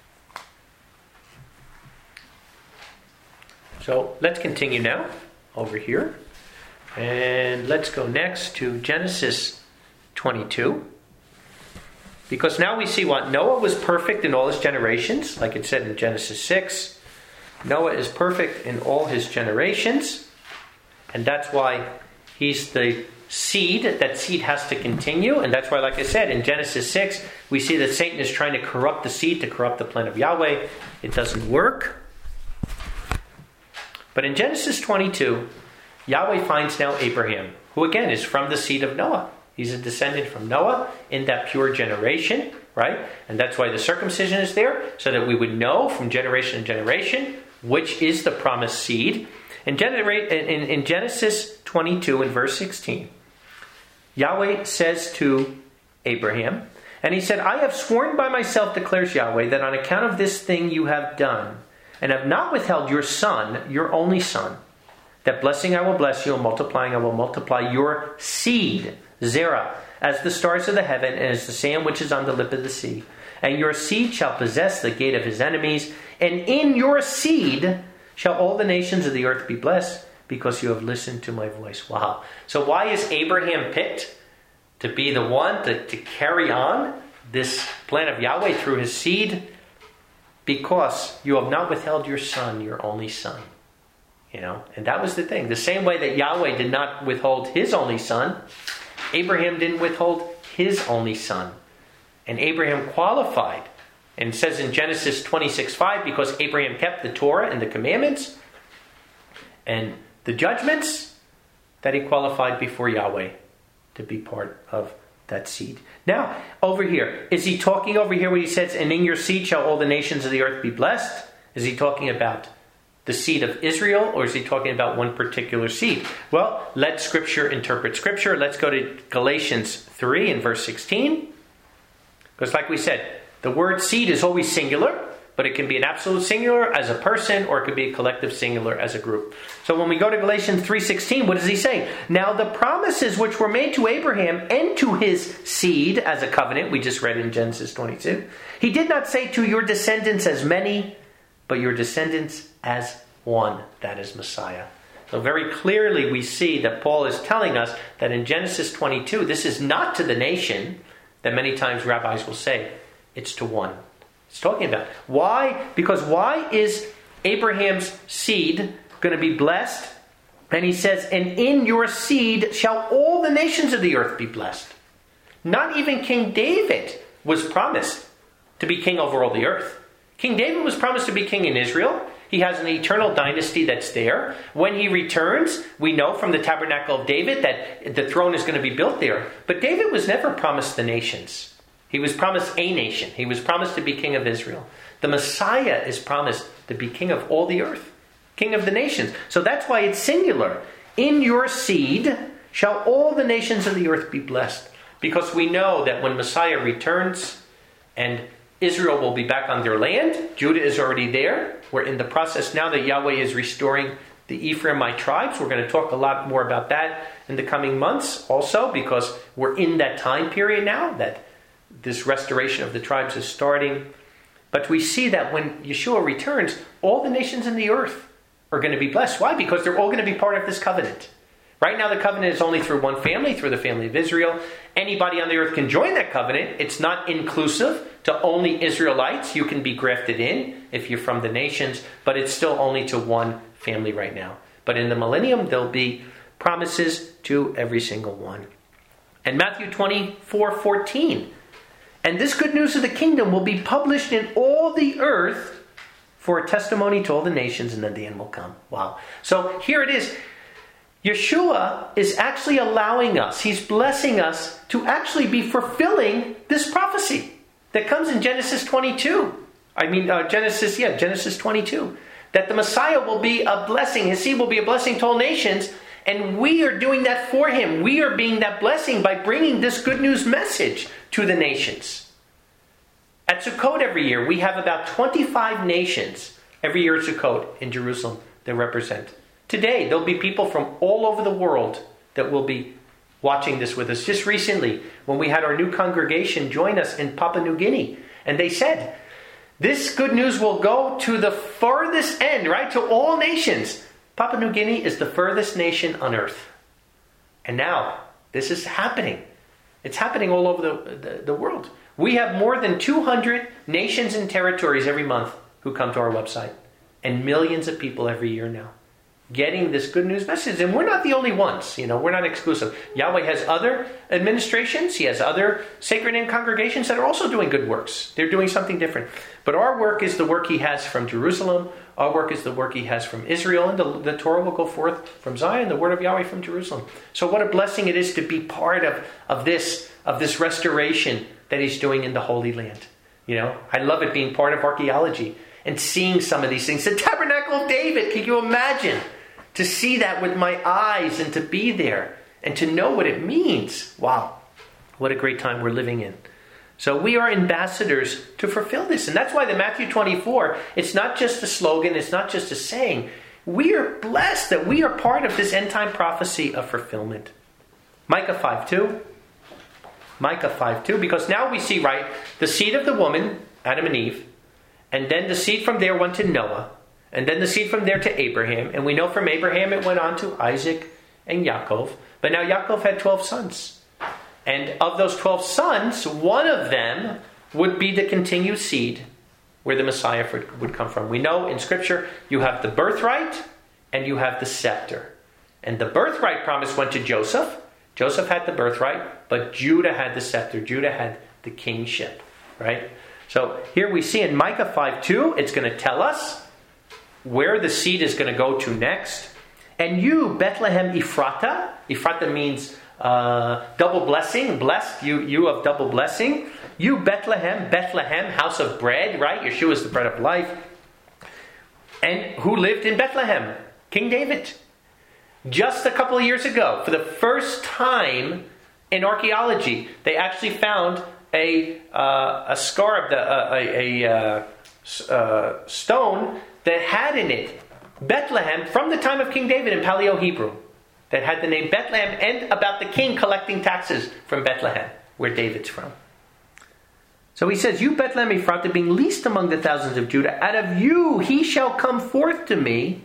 So let's continue now over here. And let's go next to Genesis twenty-two. Because now we see what Noah was perfect in all his generations, like it said in Genesis six. Noah is perfect in all his generations. And that's why he's the seed. That seed has to continue. And that's why, like I said, in Genesis six, we see that Satan is trying to corrupt the seed, to corrupt the plan of Yahweh. It doesn't work. But in Genesis twenty-two, Yahweh finds now Abraham, who again is from the seed of Noah. He's a descendant from Noah in that pure generation, right? And that's why the circumcision is there, so that we would know from generation to generation which is the promised seed. In, Gener- in, in Genesis twenty-two, in verse sixteen, Yahweh says to Abraham, And he said, I have sworn by myself, declares Yahweh, that on account of this thing you have done, and have not withheld your son, your only son, that blessing I will bless you, and multiplying I will multiply your seed, Zerah, as the stars of the heaven, and as the sand which is on the lip of the sea. And your seed shall possess the gate of his enemies, and in your seed shall all the nations of the earth be blessed, because you have listened to my voice. Wow. So why is Abraham picked to be the one to, to carry on this plan of Yahweh through his seed? Because you have not withheld your son, your only son. You know, and that was the thing. The same way that Yahweh did not withhold his only son, Abraham didn't withhold his only son. And Abraham qualified. And it says in Genesis twenty-six five, because Abraham kept the Torah and the commandments and the judgments, that he qualified before Yahweh to be part of that seed. Now, over here, is he talking over here when he says, and in your seed shall all the nations of the earth be blessed? Is he talking about the seed of Israel, or is he talking about one particular seed? Well, let Scripture interpret Scripture. Let's go to Galatians three and verse sixteen. Because like we said, the word seed is always singular, but it can be an absolute singular as a person, or it could be a collective singular as a group. So when we go to Galatians three sixteen, what does he say? Now the promises which were made to Abraham and to his seed as a covenant, we just read in Genesis twenty-two, he did not say to your descendants as many, but your descendants as one, that is Messiah. So very clearly we see that Paul is telling us that in Genesis twenty-two, this is not to the nation, that many times rabbis will say, it's to one. It's talking about. Why? Because why is Abraham's seed going to be blessed? And he says, and in your seed shall all the nations of the earth be blessed. Not even King David was promised to be king over all the earth. King David was promised to be king in Israel. He has an eternal dynasty that's there. When he returns, we know from the tabernacle of David that the throne is going to be built there. But David was never promised the nations. He was promised a nation. He was promised to be king of Israel. The Messiah is promised to be king of all the earth, king of the nations. So that's why it's singular. In your seed shall all the nations of the earth be blessed. Because we know that when Messiah returns and Israel will be back on their land, Judah is already there. We're in the process now that Yahweh is restoring the Ephraimite tribes. We're going to talk a lot more about that in the coming months also, because we're in that time period now that this restoration of the tribes is starting. But we see that when Yeshua returns, all the nations in the earth are going to be blessed. Why? Because they're all going to be part of this covenant. Right now the covenant is only through one family, through the family of Israel. Anybody on the earth can join that covenant. It's not inclusive to only Israelites. You can be grafted in if you're from the nations, but it's still only to one family right now. But in the millennium, there'll be promises to every single one. And Matthew twenty-four fourteen. And this good news of the kingdom will be published in all the earth for a testimony to all the nations, and then the end will come. Wow. So here it is. Yeshua is actually allowing us, he's blessing us to actually be fulfilling this prophecy that comes in Genesis twenty-two. I mean, uh, Genesis, yeah, Genesis twenty-two. That the Messiah will be a blessing, his seed will be a blessing to all nations, and we are doing that for him. We are being that blessing by bringing this good news message to the nations. At Sukkot every year, we have about twenty-five nations every year at Sukkot in Jerusalem that represent. Today, there'll be people from all over the world that will be watching this with us. Just recently, when we had our new congregation join us in Papua New Guinea, and they said, this good news will go to the furthest end, right? To all nations. Papua New Guinea is the furthest nation on earth. And now, this is happening. It's happening all over the, the, the world. We have more than two hundred nations and territories every month who come to our website. And millions of people every year now getting this good news message. And we're not the only ones. You know, we're not exclusive. Yahweh has other administrations. He has other sacred name congregations that are also doing good works. They're doing something different. But our work is the work he has from Jerusalem. Our work is the work he has from Israel. And the, the Torah will go forth from Zion, the word of Yahweh from Jerusalem. So what a blessing it is to be part of, of this, of this restoration that he's doing in the Holy Land. You know, I love it being part of archaeology and seeing some of these things. The Tabernacle of David, can you imagine? To see that with my eyes and to be there and to know what it means. Wow, what a great time we're living in. So we are ambassadors to fulfill this. And that's why the Matthew twenty-four, it's not just a slogan, it's not just a saying. We are blessed that we are part of this end-time prophecy of fulfillment. Micah five two. Micah five two. Because now we see, right, the seed of the woman, Adam and Eve, and then the seed from there went to Noah, and then the seed from there to Abraham. And we know from Abraham it went on to Isaac and Yaakov. But now Yaakov had twelve sons. And of those twelve sons, one of them would be the continued seed where the Messiah would come from. We know in Scripture you have the birthright and you have the scepter. And the birthright promise went to Joseph. Joseph had the birthright, but Judah had the scepter. Judah had the kingship, right? So here we see in Micah five two, it's going to tell us where the seed is going to go to next. And you, Bethlehem Ephratah, Ephratah means uh, double blessing, blessed, you, you of double blessing. You, Bethlehem, Bethlehem, house of bread, right? Yeshua is the bread of life. And who lived in Bethlehem? King David. Just a couple of years ago, for the first time in archaeology, they actually found a uh, a scarab, a, a, a uh, uh, stone that had in it Bethlehem from the time of King David in Paleo-Hebrew, that had the name Bethlehem and about the king collecting taxes from Bethlehem, where David's from. So he says, you, Bethlehem Ephratah, being least among the thousands of Judah, out of you he shall come forth to me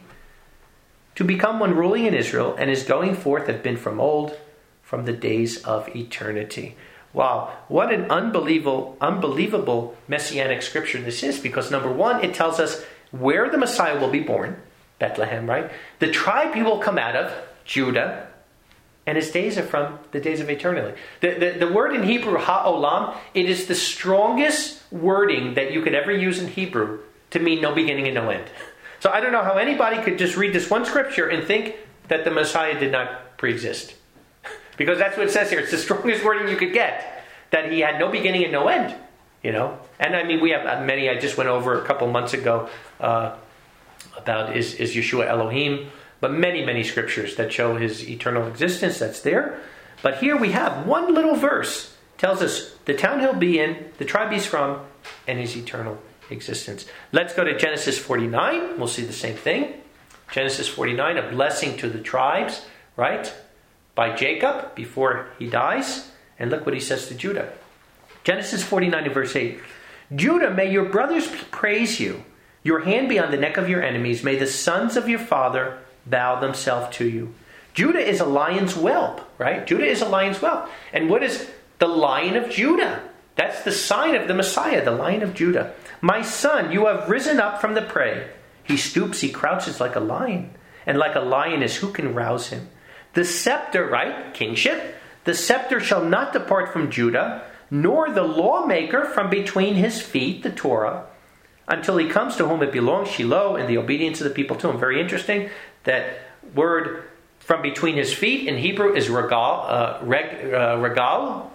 to become one ruling in Israel, and his going forth had been from old, from the days of eternity. Wow, what an unbelievable, unbelievable messianic scripture this is, because number one, it tells us where the Messiah will be born, Bethlehem, right? The tribe he will come out of, Judah, and his days are from the days of eternity. The, the, the word in Hebrew, ha'olam, it is the strongest wording that you could ever use in Hebrew to mean no beginning and no end. So I don't know how anybody could just read this one scripture and think that the Messiah did not pre-exist. Because that's what it says here. It's the strongest wording you could get. That he had no beginning and no end. You know? And I mean, we have many, I just went over a couple months ago uh, about is, is Yeshua Elohim. But many, many scriptures that show his eternal existence, that's there. But here we have one little verse. Tells us the town he'll be in, the tribe he's from, and his eternal existence. Let's go to Genesis forty-nine. We'll see the same thing. Genesis forty-nine, a blessing to the tribes, right? By Jacob before he dies. And look what he says to Judah. Genesis forty-nine and verse eight. Judah, may your brothers praise you. Your hand be on the neck of your enemies. May the sons of your father bow themselves to you. Judah is a lion's whelp, right? Judah is a lion's whelp. And what is the Lion of Judah? That's the sign of the Messiah, the Lion of Judah. My son, you have risen up from the prey. He stoops, he crouches like a lion. And like a lioness, who can rouse him? The scepter, right? Kingship. The scepter shall not depart from Judah, nor the lawmaker from between his feet, the Torah, until he comes to whom it belongs, Shiloh, and the obedience of the people to him. Very interesting. That word from between his feet in Hebrew is regal, uh, reg, uh, regal.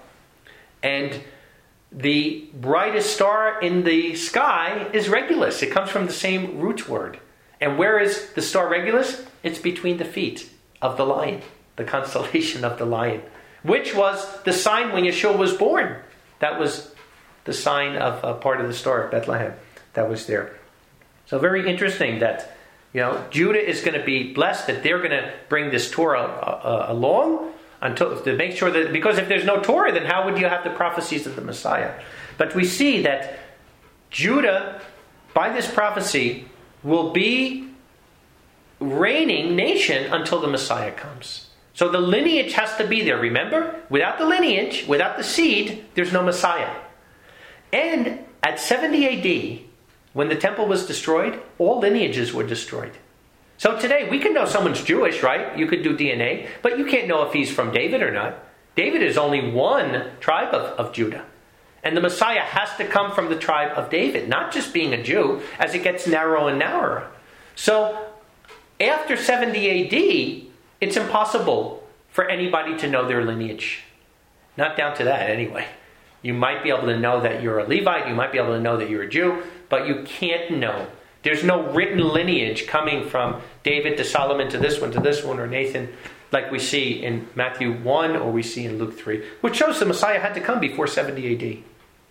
And the brightest star in the sky is Regulus. It comes from the same root word. And where is the star Regulus? It's between the feet of the lion, the constellation of the lion, which was the sign when Yeshua was born. That was the sign of a part of the star of Bethlehem that was there. So very interesting that, you know, Judah is going to be blessed, that they're going to bring this Torah uh, uh, along until to make sure that, because if there's no Torah, then how would you have the prophecies of the Messiah? But we see that Judah, by this prophecy, will be reigning nation until the Messiah comes. So the lineage has to be there, remember? Without the lineage, without the seed, there's no Messiah. And at seventy A D, when the temple was destroyed, all lineages were destroyed. So today, we can know someone's Jewish, right? You could do D N A, but you can't know if he's from David or not. David is only one tribe of, of Judah. And the Messiah has to come from the tribe of David, not just being a Jew, as it gets narrower and narrower. So, after seventy A D, it's impossible for anybody to know their lineage. Not down to that, anyway. You might be able to know that you're a Levite, you might be able to know that you're a Jew, but you can't know. There's no written lineage coming from David to Solomon to this one to this one or Nathan, like we see in Matthew one or we see in Luke three, which shows the Messiah had to come before seventy A D.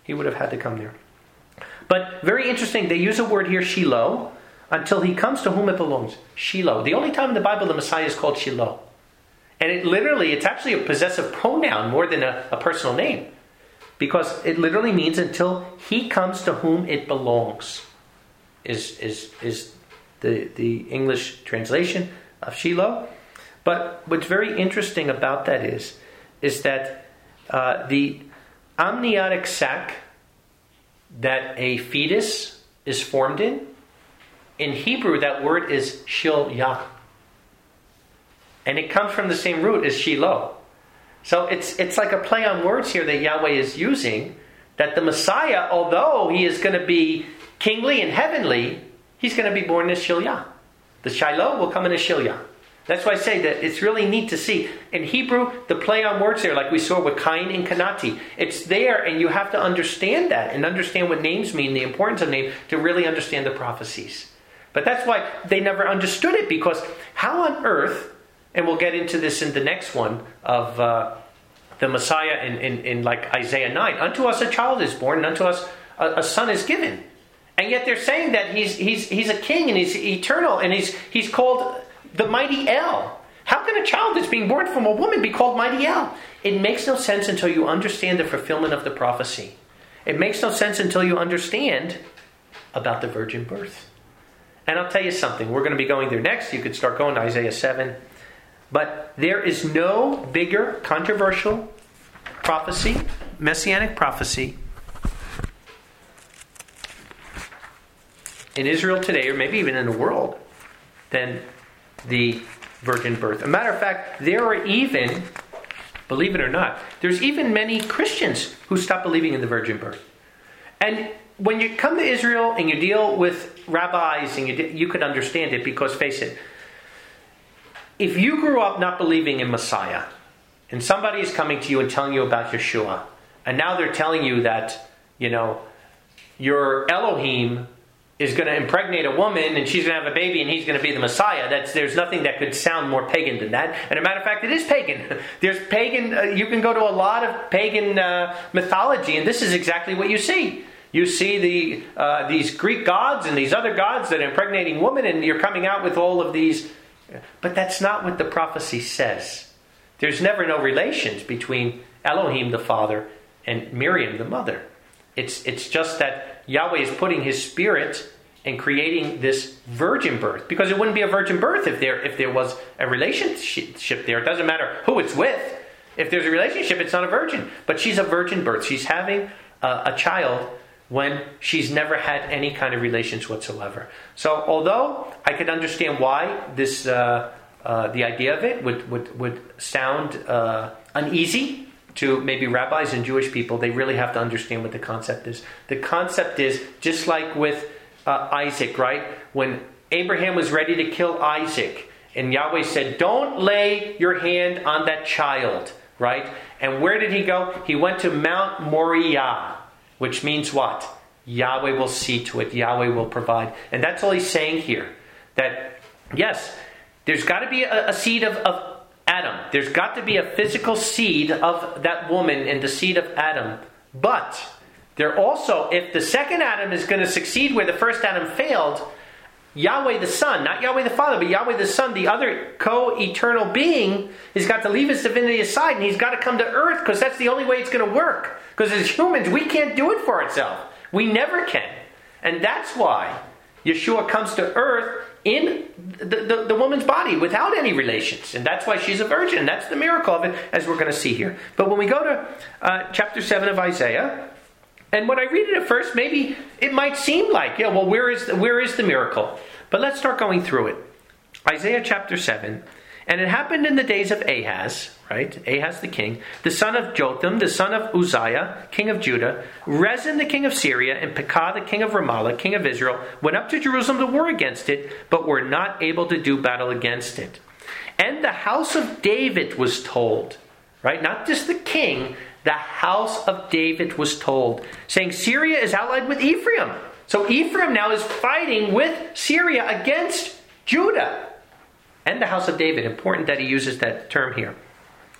He would have had to come there. But very interesting, they use a word here, Shiloh, until he comes to whom it belongs. Shiloh. The only time in the Bible the Messiah is called Shiloh. And it literally, it's actually a possessive pronoun more than a, a personal name. Because it literally means until he comes to whom it belongs. Is is is the, the English translation of Shiloh. But what's very interesting about that is, is that uh, the amniotic sac that a fetus is formed in, in Hebrew that word is shilyah. And it comes from the same root as Shiloh. So it's it's like a play on words here that Yahweh is using, that the Messiah, although he is going to be kingly and heavenly, he's going to be born as Shilyah. The Shiloh will come in as Shilyah. That's why I say that it's really neat to see. In Hebrew, the play on words there, like we saw with Cain and Kanati, it's there, and you have to understand that and understand what names mean, the importance of name, to really understand the prophecies. But that's why they never understood it, because how on earth, and we'll get into this in the next one of uh, the Messiah in, in, in like Isaiah nine, unto us a child is born, and unto us a, a son is given. And yet they're saying that he's he's he's a king and he's eternal and he's he's called the mighty El. How can a child that's being born from a woman be called mighty El? It makes no sense until you understand the fulfillment of the prophecy. It makes no sense until you understand about the virgin birth. And I'll tell you something. We're going to be going there next. You could start going to Isaiah seven. But there is no bigger controversial prophecy, messianic prophecy, in Israel today, or maybe even in the world, than the virgin birth. As a matter of fact, there are even, believe it or not, there's even many Christians who stop believing in the virgin birth. And when you come to Israel and you deal with rabbis, and you, you could understand it, because face it, if you grew up not believing in Messiah, and somebody is coming to you and telling you about Yeshua, and now they're telling you that, you know, your Elohim is going to impregnate a woman and she's going to have a baby and he's going to be the Messiah. That's there's nothing that could sound more pagan than that. And a matter of fact, it is pagan. There's pagan. Uh, you can go to a lot of pagan uh, mythology, and this is exactly what you see. You see the uh, these Greek gods and these other gods that are impregnating women, and you're coming out with all of these. But that's not what the prophecy says. There's never no relations between Elohim the father and Miriam the mother. It's it's just that Yahweh is putting His Spirit and creating this virgin birth, because it wouldn't be a virgin birth if there if there was a relationship there. It doesn't matter who it's with. If there's a relationship, it's not a virgin. But she's a virgin birth. She's having a, a child when she's never had any kind of relations whatsoever. So, although I could understand why this uh, uh, the idea of it would would would sound uh, uneasy to maybe rabbis and Jewish people, they really have to understand what the concept is. The concept is just like with uh, Isaac, right? When Abraham was ready to kill Isaac, and Yahweh said, "Don't lay your hand on that child," right? And where did he go? He went to Mount Moriah, which means what? Yahweh will see to it. Yahweh will provide. And that's all he's saying here. That, yes, there's got to be a, a seed of, of Adam. There's got to be a physical seed of that woman and the seed of Adam. But there also, if the second Adam is going to succeed where the first Adam failed, Yahweh the Son, not Yahweh the Father, but Yahweh the Son, the other co-eternal being, has got to leave his divinity aside, and he's got to come to earth, because that's the only way it's going to work. Because as humans, we can't do it for ourselves. We never can. And that's why Yeshua comes to earth in the, the, the woman's body without any relations. And that's why she's a virgin. That's the miracle of it, as we're going to see here. But when we go to uh, chapter seven of Isaiah, and when I read it at first, maybe it might seem like, yeah, well, where is the, where is the miracle? But let's start going through it. Isaiah chapter seven. And it happened in the days of Ahaz, right? Ahaz the king, the son of Jotham, the son of Uzziah, king of Judah, Rezin the king of Syria, and Pekah the king of Ramallah, king of Israel, went up to Jerusalem to war against it, but were not able to do battle against it. And the house of David was told, right? Not just the king, the house of David was told, saying Syria is allied with Ephraim. So Ephraim now is fighting with Syria against Judah. And the house of David. Important that he uses that term here.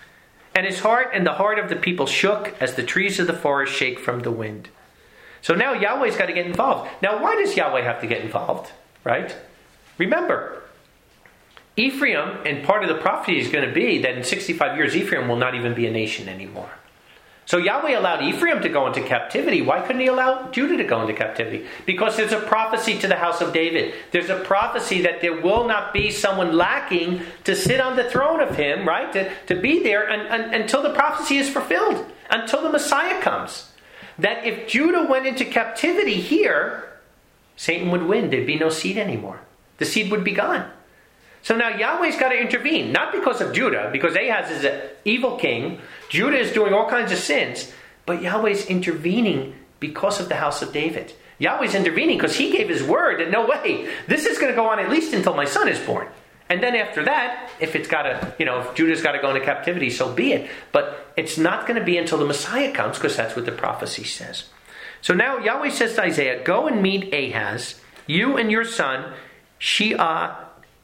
And his heart and the heart of the people shook as the trees of the forest shake from the wind. So now Yahweh's got to get involved. Now why does Yahweh have to get involved? Right? Remember, Ephraim, and part of the prophecy is going to be that in sixty-five years Ephraim will not even be a nation anymore. So Yahweh allowed Ephraim to go into captivity. Why couldn't he allow Judah to go into captivity? Because there's a prophecy to the house of David. There's a prophecy that there will not be someone lacking to sit on the throne of him, right? To, to be there and, and, until the prophecy is fulfilled. Until the Messiah comes. That if Judah went into captivity here, Satan would win. There'd be no seed anymore. The seed would be gone. So now Yahweh's got to intervene, not because of Judah, because Ahaz is an evil king. Judah is doing all kinds of sins, but Yahweh's intervening because of the house of David. Yahweh's intervening because he gave his word that no way, this is going to go on at least until my son is born. And then after that, if it's got to, you know, if Judah's got to go into captivity, so be it. But it's not going to be until the Messiah comes, because that's what the prophecy says. So now Yahweh says to Isaiah, go and meet Ahaz, you and your son, Sheah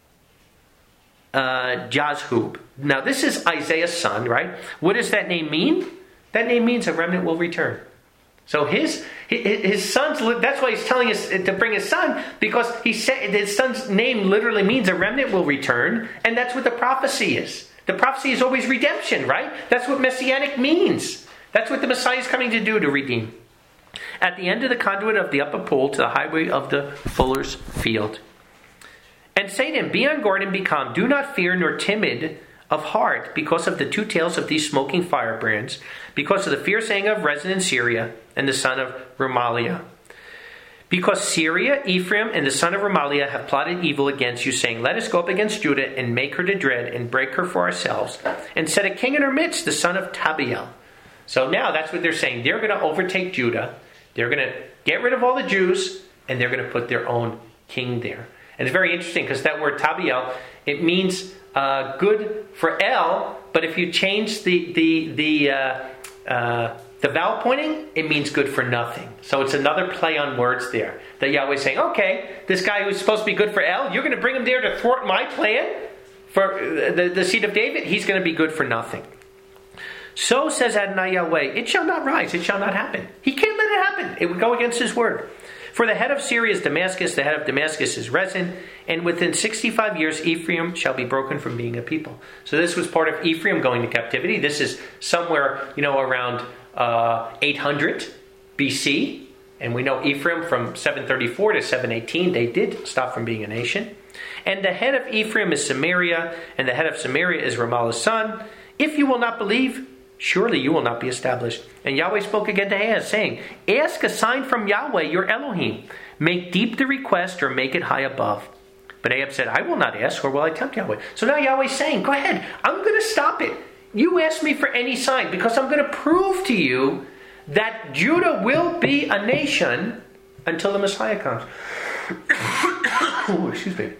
Uh, Jazhub. Now this is Isaiah's son, right? What does that name mean? That name means a remnant will return. So his his, his son's, that's why he's telling us to bring his son, because he said his son's name literally means a remnant will return, and that's what the prophecy is. The prophecy is always redemption, right? That's what messianic means. That's what the Messiah is coming to do, to redeem. At the end of the conduit of the upper pool to the highway of the fuller's field. And say to him, be on guard and be calm. Do not fear nor timid of heart because of the two tails of these smoking firebrands, because of the fierce anger of Rezin in Syria and the son of Remaliah. Because Syria, Ephraim, and the son of Remaliah have plotted evil against you, saying, let us go up against Judah and make her to dread and break her for ourselves, and set a king in her midst, the son of Tabiel. So now that's what they're saying. They're going to overtake Judah. They're going to get rid of all the Jews, and they're going to put their own king there. And it's very interesting because that word Tabiel, it means uh, good for El, but if you change the the the uh, uh, the vowel pointing, it means good for nothing. So it's another play on words there. That Yahweh's saying, okay, this guy who's supposed to be good for El, you're going to bring him there to thwart my plan for the, the seed of David? He's going to be good for nothing. So says Adonai Yahweh, it shall not rise, it shall not happen. He can't let it happen. It would go against his word. For the head of Syria is Damascus, the head of Damascus is Rezin, and within sixty-five years Ephraim shall be broken from being a people. So this was part of Ephraim going to captivity. This is somewhere, you know, around uh, eight hundred B C. And we know Ephraim from seven thirty-four to seven eighteen, they did stop from being a nation. And the head of Ephraim is Samaria, and the head of Samaria is Ramalah's son. If you will not believe, surely you will not be established. And Yahweh spoke again to Ahaz, saying, ask a sign from Yahweh, your Elohim. Make deep the request, or make it high above. But Ahab said, I will not ask, or will I tempt Yahweh? So now Yahweh's saying, go ahead, I'm going to stop it. You ask me for any sign, because I'm going to prove to you that Judah will be a nation until the Messiah comes. Oh, excuse me.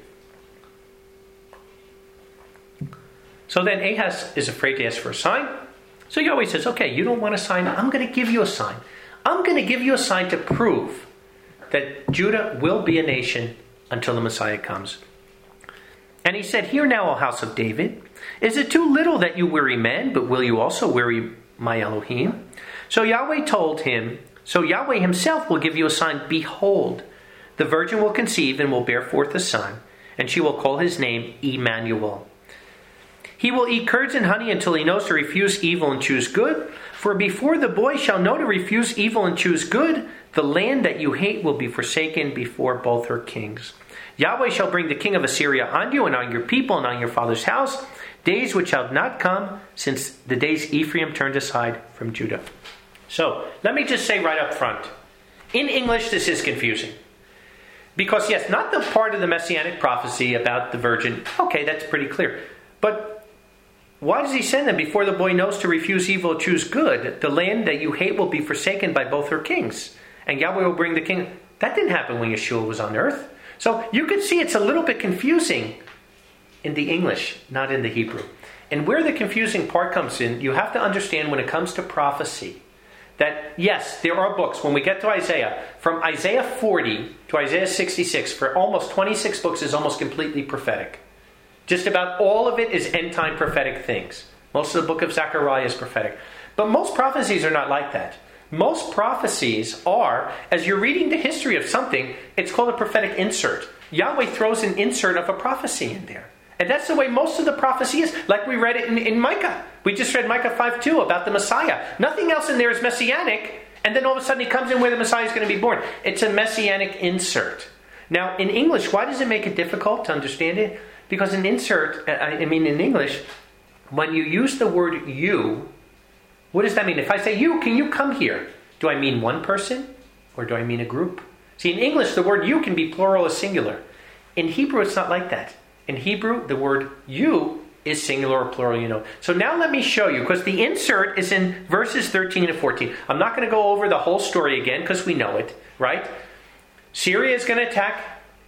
So then Ahaz is afraid to ask for a sign. So Yahweh says, okay, you don't want a sign. I'm going to give you a sign. I'm going to give you a sign to prove that Judah will be a nation until the Messiah comes. And he said, hear now, O house of David, is it too little that you weary men, but will you also weary my Elohim? So Yahweh told him, so Yahweh himself will give you a sign. Behold, the virgin will conceive and will bear forth a son, and she will call his name Emmanuel. He will eat curds and honey until he knows to refuse evil and choose good. For before the boy shall know to refuse evil and choose good, the land that you hate will be forsaken before both her kings. Yahweh shall bring the king of Assyria on you and on your people and on your father's house, days which shall not come since the days Ephraim turned aside from Judah. So, let me just say right up front. In English, this is confusing. Because yes, not the part of the Messianic prophecy about the virgin. Okay, that's pretty clear. But why does he send them? Before the boy knows to refuse evil, choose good. The land that you hate will be forsaken by both her kings. And Yahweh will bring the king. That didn't happen when Yeshua was on earth. So you can see it's a little bit confusing in the English, not in the Hebrew. And where the confusing part comes in, you have to understand when it comes to prophecy, that yes, there are books. When we get to Isaiah, from Isaiah forty to Isaiah sixty-six, for almost twenty-six books is almost completely prophetic. Just about all of it is end-time prophetic things. Most of the book of Zechariah is prophetic. But most prophecies are not like that. Most prophecies are, as you're reading the history of something, it's called a prophetic insert. Yahweh throws an insert of a prophecy in there. And that's the way most of the prophecy is. Like we read it in, in Micah. We just read Micah five two about the Messiah. Nothing else in there is messianic. And then all of a sudden he comes in where the Messiah is going to be born. It's a messianic insert. Now, in English, why does it make it difficult to understand it? Because in insert, I mean in English, when you use the word you, what does that mean? If I say you, can you come here? Do I mean one person or do I mean a group? See, in English, the word you can be plural or singular. In Hebrew, it's not like that. In Hebrew, the word you is singular or plural, you know. So now let me show you, because the insert is in verses thirteen and fourteen. I'm not going to go over the whole story again because we know it, right? Syria is going to attack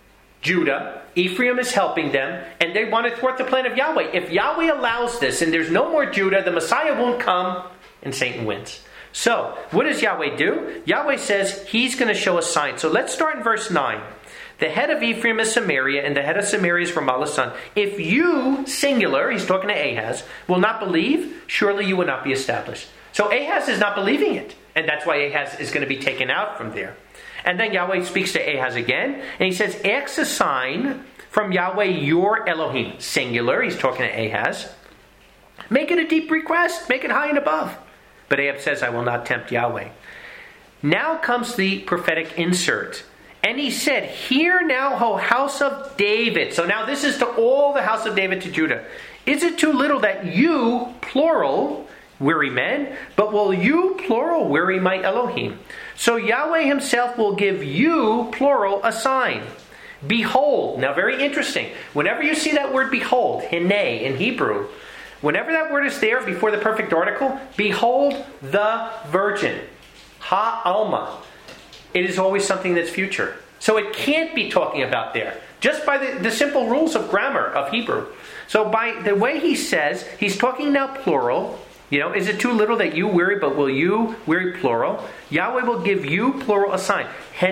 Judah. Ephraim is helping them, and they want to thwart the plan of Yahweh. If Yahweh allows this and there's no more Judah, the Messiah won't come, and Satan wins. So, what does Yahweh do? Yahweh says he's going to show a sign. So let's start in verse nine. The head of Ephraim is Samaria, and the head of Samaria is Ramallah's son. If you, singular, he's talking to Ahaz, will not believe, surely you will not be established. So Ahaz is not believing it, and that's why Ahaz is going to be taken out from there. And then Yahweh speaks to Ahaz again, and he says, ask a sign from Yahweh your Elohim. Singular, he's talking to Ahaz. Make it a deep request, make it high and above. But Ahab says, I will not tempt Yahweh. Now comes the prophetic insert. And he said, hear now, O house of David. So now this is to all the house of David to Judah. Is it too little that you, plural, weary men, but will you, plural, weary my Elohim? So Yahweh himself will give you, plural, a sign. Behold. Now very interesting. Whenever you see that word behold, hine in Hebrew, whenever that word is there before the perfect article, behold the virgin. Ha-alma. It is always something that's future. So it can't be talking about there. Just by the, the simple rules of grammar of Hebrew. So by the way he says, he's talking now plural. You know, is it too little that you weary, but will you weary plural? Yahweh will give you plural a sign.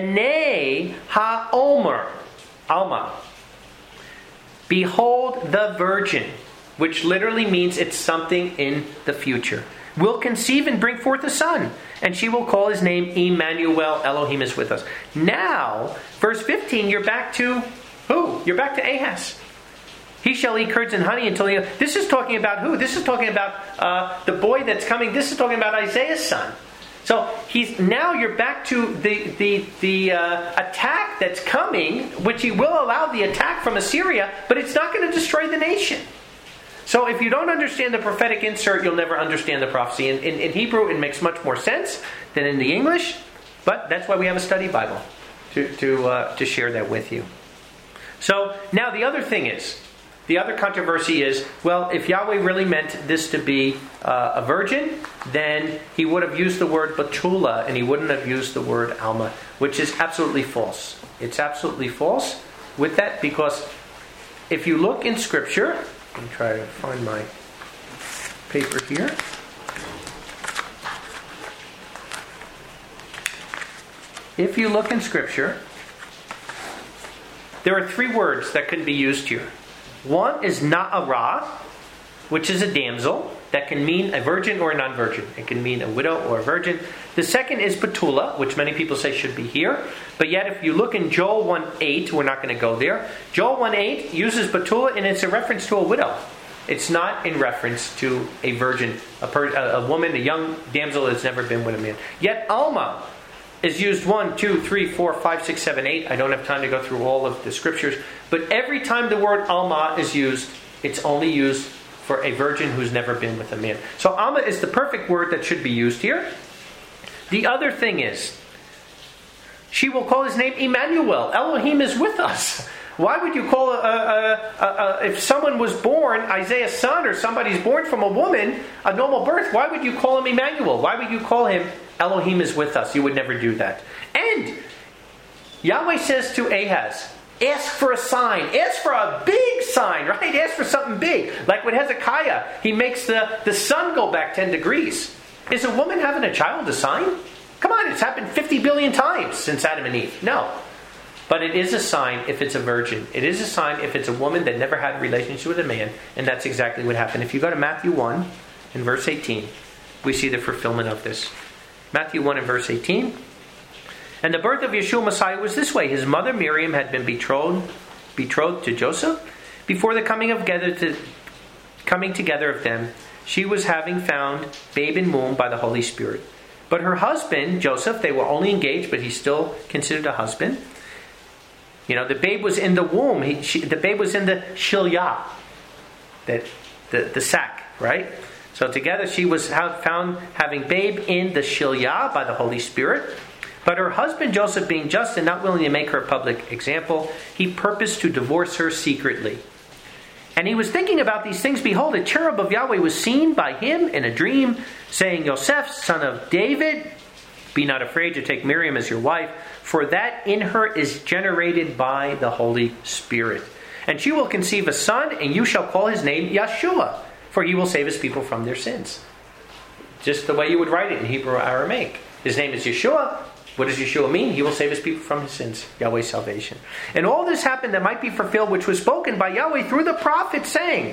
Hene ha-omer. Alma. Behold the virgin. Which literally means it's something in the future. Will conceive and bring forth a son, and she will call his name Emmanuel. Elohim is with us. Now, verse fifteen, you're back to who? You're back to Ahaz. He shall eat curds and honey until he... This is talking about who? This is talking about uh, the boy that's coming. This is talking about Isaiah's son. So he's now you're back to the the the uh, attack that's coming, which he will allow the attack from Assyria, but it's not going to destroy the nation. So if you don't understand the prophetic insert, you'll never understand the prophecy. In, in, in Hebrew, it makes much more sense than in the English, but that's why we have a study Bible, to to uh, to share that with you. So now the other thing is, the other controversy is, well, if Yahweh really meant this to be uh, a virgin, then he would have used the word Betula, and he wouldn't have used the word Alma, which is absolutely false. It's absolutely false with that, because if you look in Scripture... Let me try to find my paper here. If you look in Scripture, there are three words that can be used here. One is Na'ara, which is a damsel. That can mean a virgin or a non-virgin. It can mean a widow or a virgin. The second is Betula, which many people say should be here. But yet if you look in Joel one eight, we're not going to go there. Joel one eight uses Betula, and it's a reference to a widow. It's not in reference to a virgin, a, per, a, a woman, a young damsel that's never been with a man. Yet Alma is used one, two, three, four, five, six, seven, eight. I don't have time to go through all of the scriptures. But every time the word Alma is used, it's only used for a virgin who's never been with a man. So Alma is the perfect word that should be used here. The other thing is, she will call his name Emmanuel. Elohim is with us. Why would you call a, a, a, a if someone was born, Isaiah's son, or somebody's born from a woman, a normal birth, why would you call him Emmanuel? Why would you call him Elohim is with us? You would never do that. And Yahweh says to Ahaz, ask for a sign. Ask for a big sign, right? Ask for something big. Like with Hezekiah, he makes the, the sun go back ten degrees. Is a woman having a child a sign? Come on, it's happened fifty billion times since Adam and Eve. No. But it is a sign if it's a virgin. It is a sign if it's a woman that never had a relationship with a man. And that's exactly what happened. If you go to Matthew one, in verse eighteen, we see the fulfillment of this. Matthew one and verse eighteen. And the birth of Yeshua Messiah was this way. His mother Miriam had been betrothed, betrothed to Joseph. Before the coming of together to coming together of them, she was having found babe in womb by the Holy Spirit. But her husband, Joseph, they were only engaged, but he's still considered a husband. You know, the babe was in the womb. He, she, the babe was in the shilyah, that the, the sack, right? So together she was found having babe in the shilyah by the Holy Spirit. But her husband Joseph, being just and not willing to make her a public example, he purposed to divorce her secretly. And he was thinking about these things. Behold, a cherub of Yahweh was seen by him in a dream, saying, Yosef, son of David, be not afraid to take Miriam as your wife, for that in her is generated by the Holy Spirit. And she will conceive a son, and you shall call his name Yeshua, for he will save his people from their sins. Just the way you would write it in Hebrew or Aramaic. His name is Yeshua. What does Yeshua mean? He will save his people from his sins. Yahweh's salvation. And all this happened that might be fulfilled, which was spoken by Yahweh through the prophet, saying,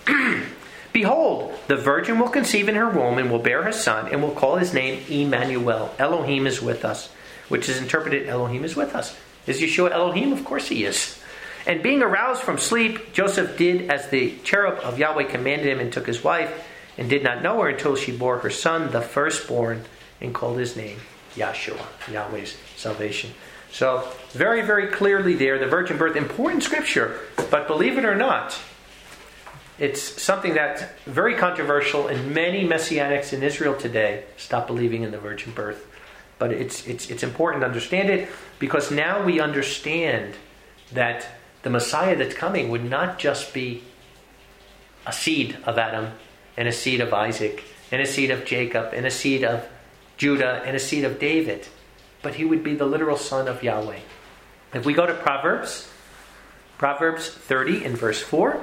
Behold, the virgin will conceive in her womb and will bear her son, and will call his name Emmanuel. Elohim is with us. Which is interpreted, Elohim is with us. Is Yeshua Elohim? Of course he is. And being aroused from sleep, Joseph did as the cherub of Yahweh commanded him, and took his wife, and did not know her until she bore her son, the firstborn, and called his name Yahshua, Yahweh's salvation. So, very, very clearly there, the virgin birth, important scripture. But believe it or not, it's something that's very controversial, and many Messianics in Israel today stop believing in the virgin birth. But it's it's it's important to understand it, because now we understand that the Messiah that's coming would not just be a seed of Adam, and a seed of Isaac, and a seed of Jacob, and a seed of Judah, and a seed of David, but he would be the literal son of Yahweh. If we go to Proverbs, Proverbs thirty in verse four,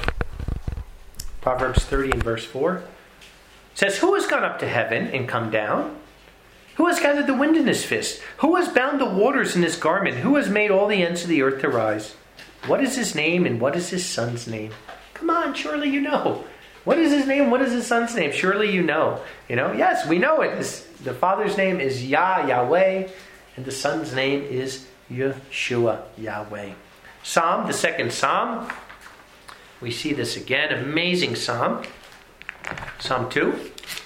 Proverbs thirty in verse four, says, Who has gone up to heaven and come down? Who has gathered the wind in his fist? Who has bound the waters in his garment? Who has made all the ends of the earth to rise? What is his name, and what is his son's name? Come on, surely you know. What is his name? What is his son's name? Surely you know. You know, yes, we know it. This, the father's name is Yah, Yahweh, and the son's name is Yeshua, Yahweh. Psalm, the second Psalm. We see this again. Amazing Psalm. Psalm two.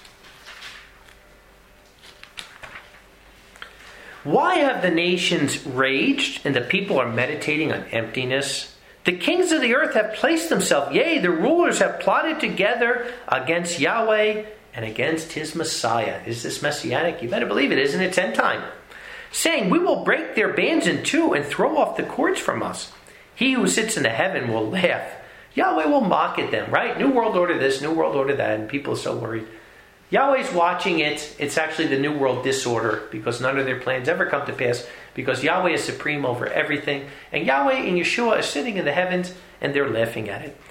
Why have the nations raged, and the people are meditating on emptiness? The kings of the earth have placed themselves, yea, the rulers have plotted together against Yahweh and against his Messiah. Is this messianic? You better believe it, isn't it? It's end time. Saying, we will break their bands in two and throw off the cords from us. He who sits in the heaven will laugh. Yahweh will mock at them, right? New world order this, new world order that, and people are so worried. Yahweh's watching it. It's actually the new world disorder, because none of their plans ever come to pass, because Yahweh is supreme over everything. And Yahweh and Yeshua are sitting in the heavens, and they're laughing at it.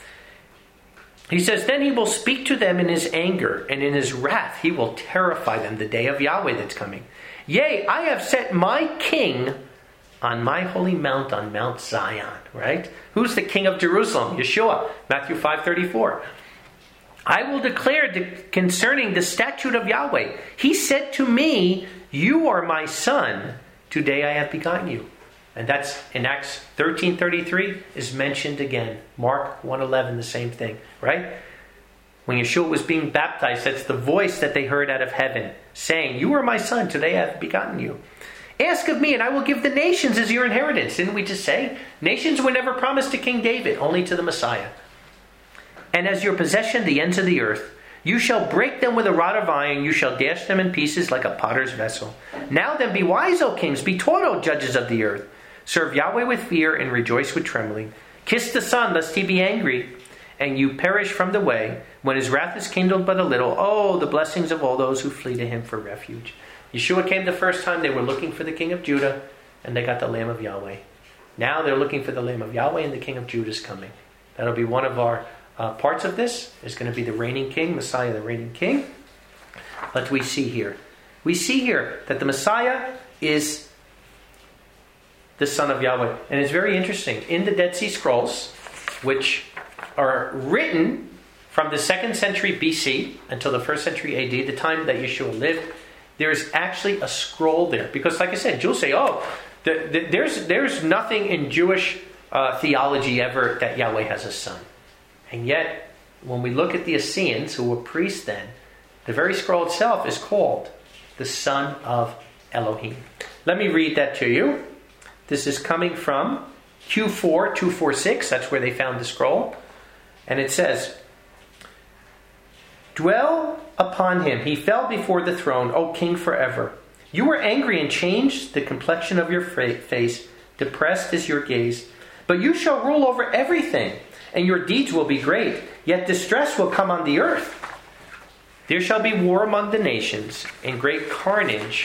He says, then he will speak to them in his anger, and in his wrath he will terrify them, the day of Yahweh that's coming. Yea, I have set my king on my holy mount, on Mount Zion, right? Who's the king of Jerusalem? Yeshua, Matthew five thirty-four. I will declare de- concerning the statute of Yahweh. He said to me, you are my son. Today I have begotten you. And that's in Acts thirteen thirty-three is mentioned again. Mark one eleven, the same thing, right? When Yeshua was being baptized, that's the voice that they heard out of heaven, saying, you are my son. Today I have begotten you. Ask of me, and I will give the nations as your inheritance. Didn't we just say? Nations were never promised to King David, only to the Messiah. And as your possession, the ends of the earth. You shall break them with a rod of iron. You shall dash them in pieces like a potter's vessel. Now then, be wise, O kings. Be taught, O judges of the earth. Serve Yahweh with fear and rejoice with trembling. Kiss the Son, lest he be angry, and you perish from the way. When his wrath is kindled but a little, oh, the blessings of all those who flee to him for refuge. Yeshua came the first time. They were looking for the King of Judah, and they got the Lamb of Yahweh. Now they're looking for the Lamb of Yahweh, and the King of Judah is coming. That'll be one of our uh, parts of this. Is going to be the reigning King, Messiah, the reigning King. But we see here. We see here that the Messiah is the Son of Yahweh. And it's very interesting. In the Dead Sea Scrolls, which are written from the second century B C until the first century A D, the time that Yeshua lived, there's actually a scroll there. Because like I said, Jews say, oh, the, the, there's, there's nothing in Jewish uh, theology ever that Yahweh has a son. And yet, when we look at the Essenes, who were priests then, the very scroll itself is called the Son of Elohim. Let me read that to you. This is coming from Q four two forty-six. That's where they found the scroll. And it says, "Dwell upon him. He fell before the throne, O king forever. You were angry and changed the complexion of your face. Depressed is your gaze. But you shall rule over everything, and your deeds will be great. Yet distress will come on the earth. There shall be war among the nations, and great carnage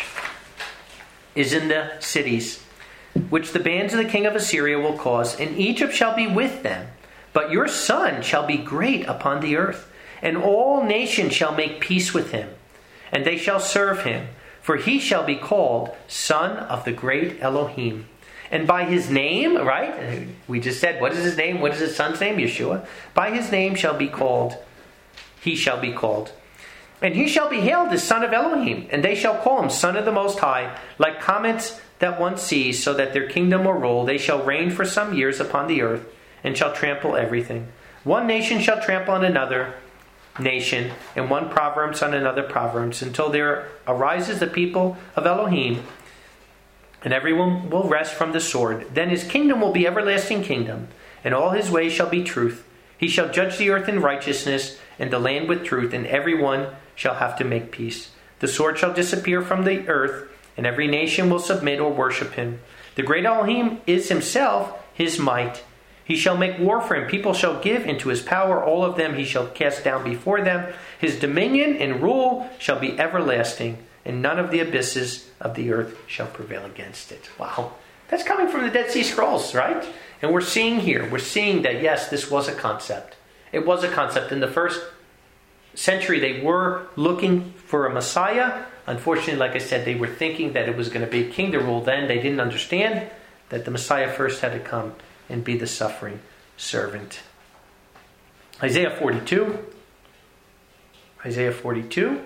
is in the cities, which the bands of the king of Assyria will cause, and Egypt shall be with them. But your son shall be great upon the earth, and all nations shall make peace with him, and they shall serve him, for he shall be called Son of the Great Elohim. And by his name," right? We just said, what is his name? What is his son's name? Yeshua. "By his name shall be called, he shall be called. And he shall be hailed as Son of Elohim, and they shall call him Son of the Most High, like comets that one sees, so that their kingdom will rule. They shall reign for some years upon the earth, and shall trample everything. One nation shall trample on another nation, and one province on another province, until there arises the people of Elohim, and everyone will rest from the sword. Then his kingdom will be everlasting kingdom, and all his ways shall be truth. He shall judge the earth in righteousness, and the land with truth, and everyone shall have to make peace. The sword shall disappear from the earth, and every nation will submit or worship him. The great Elohim is himself his might. He shall make war for him. People shall give into his power. All of them he shall cast down before them. His dominion and rule shall be everlasting, and none of the abysses of the earth shall prevail against it." Wow. That's coming from the Dead Sea Scrolls, right? And we're seeing here, we're seeing that, yes, this was a concept. It was a concept. In the first century, they were looking for a Messiah. Unfortunately, like I said, they were thinking that it was going to be a king to rule then. They didn't understand that the Messiah first had to come and be the suffering servant. Isaiah forty-two. Isaiah forty-two.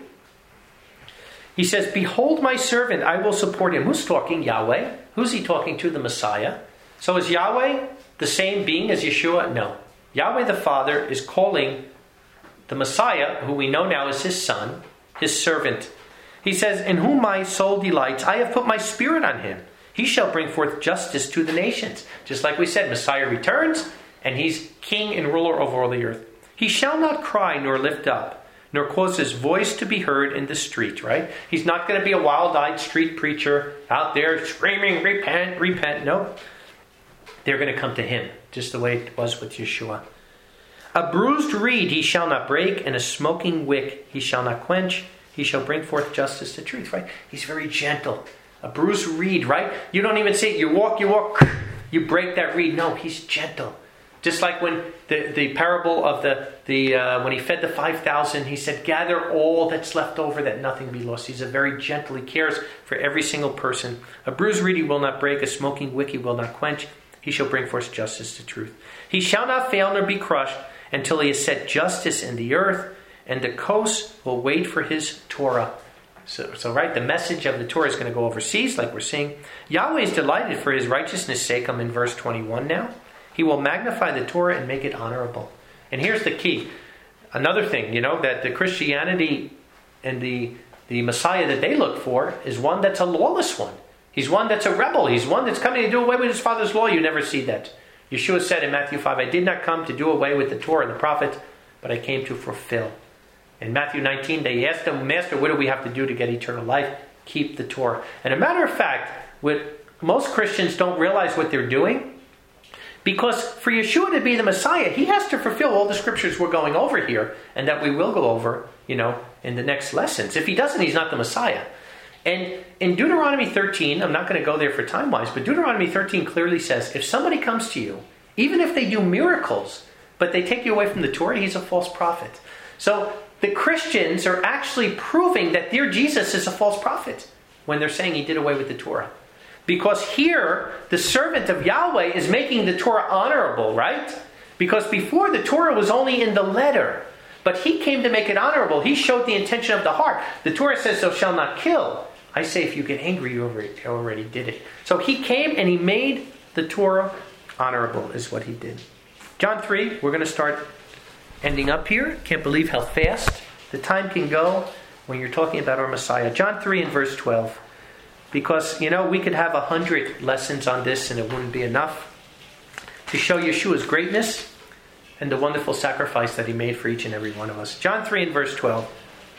He says, "Behold my servant, I will support him." Who's talking? Yahweh. Who's he talking to? The Messiah. So is Yahweh the same being as Yeshua? No. Yahweh the Father is calling the Messiah, who we know now is his son, his servant. He says, "In whom my soul delights, I have put my spirit on him. He shall bring forth justice to the nations." Just like we said, Messiah returns, and he's king and ruler over all the earth. "He shall not cry nor lift up, nor cause his voice to be heard in the street," right? He's not going to be a wild-eyed street preacher out there screaming, "Repent, repent." No. They're going to come to him, just the way it was with Yeshua. "A bruised reed he shall not break, and a smoking wick he shall not quench. He shall bring forth justice to truth," right? He's very gentle. A bruised reed, right? You don't even see it. You walk, you walk, you break that reed. No, he's gentle. Just like when the, the parable of the, the uh, when he fed the five thousand, he said, "Gather all that's left over, that nothing be lost." He's a very gentle. He cares for every single person. "A bruised reed he will not break, a smoking wick he will not quench. He shall bring forth justice to truth. He shall not fail nor be crushed until he has set justice in the earth, and the coasts will wait for his Torah." So, so right, the message of the Torah is going to go overseas, like we're seeing. Yahweh is delighted for his righteousness' sake. I'm in verse twenty-one now. He will magnify the Torah and make it honorable. And here's the key. Another thing, you know, that the Christianity and the, the Messiah that they look for is one that's a lawless one. He's one that's a rebel. He's one that's coming to do away with his father's law. You never see that. Yeshua said in Matthew five, "I did not come to do away with the Torah and the prophets, but I came to fulfill." In Matthew nineteen, they asked him, "Master, what do we have to do to get eternal life?" Keep the Torah. And a matter of fact, what most Christians don't realize what they're doing, because for Yeshua to be the Messiah, he has to fulfill all the scriptures we're going over here, and that we will go over, you know, in the next lessons. If he doesn't, he's not the Messiah. And in Deuteronomy thirteen, I'm not going to go there for time-wise, but Deuteronomy thirteen clearly says, if somebody comes to you, even if they do miracles, but they take you away from the Torah, he's a false prophet. So the Christians are actually proving that their Jesus is a false prophet when they're saying he did away with the Torah. Because here, the servant of Yahweh is making the Torah honorable, right? Because before, the Torah was only in the letter. But he came to make it honorable. He showed the intention of the heart. The Torah says, thou shalt not kill. I say, if you get angry, you already, already did it. So he came and he made the Torah honorable, is what he did. John three, we're going to start ending up here. Can't believe how fast the time can go when you're talking about our Messiah. John three and verse twelve. Because, you know, we could have a hundred lessons on this and it wouldn't be enough to show Yeshua's greatness and the wonderful sacrifice that he made for each and every one of us. John three and verse twelve.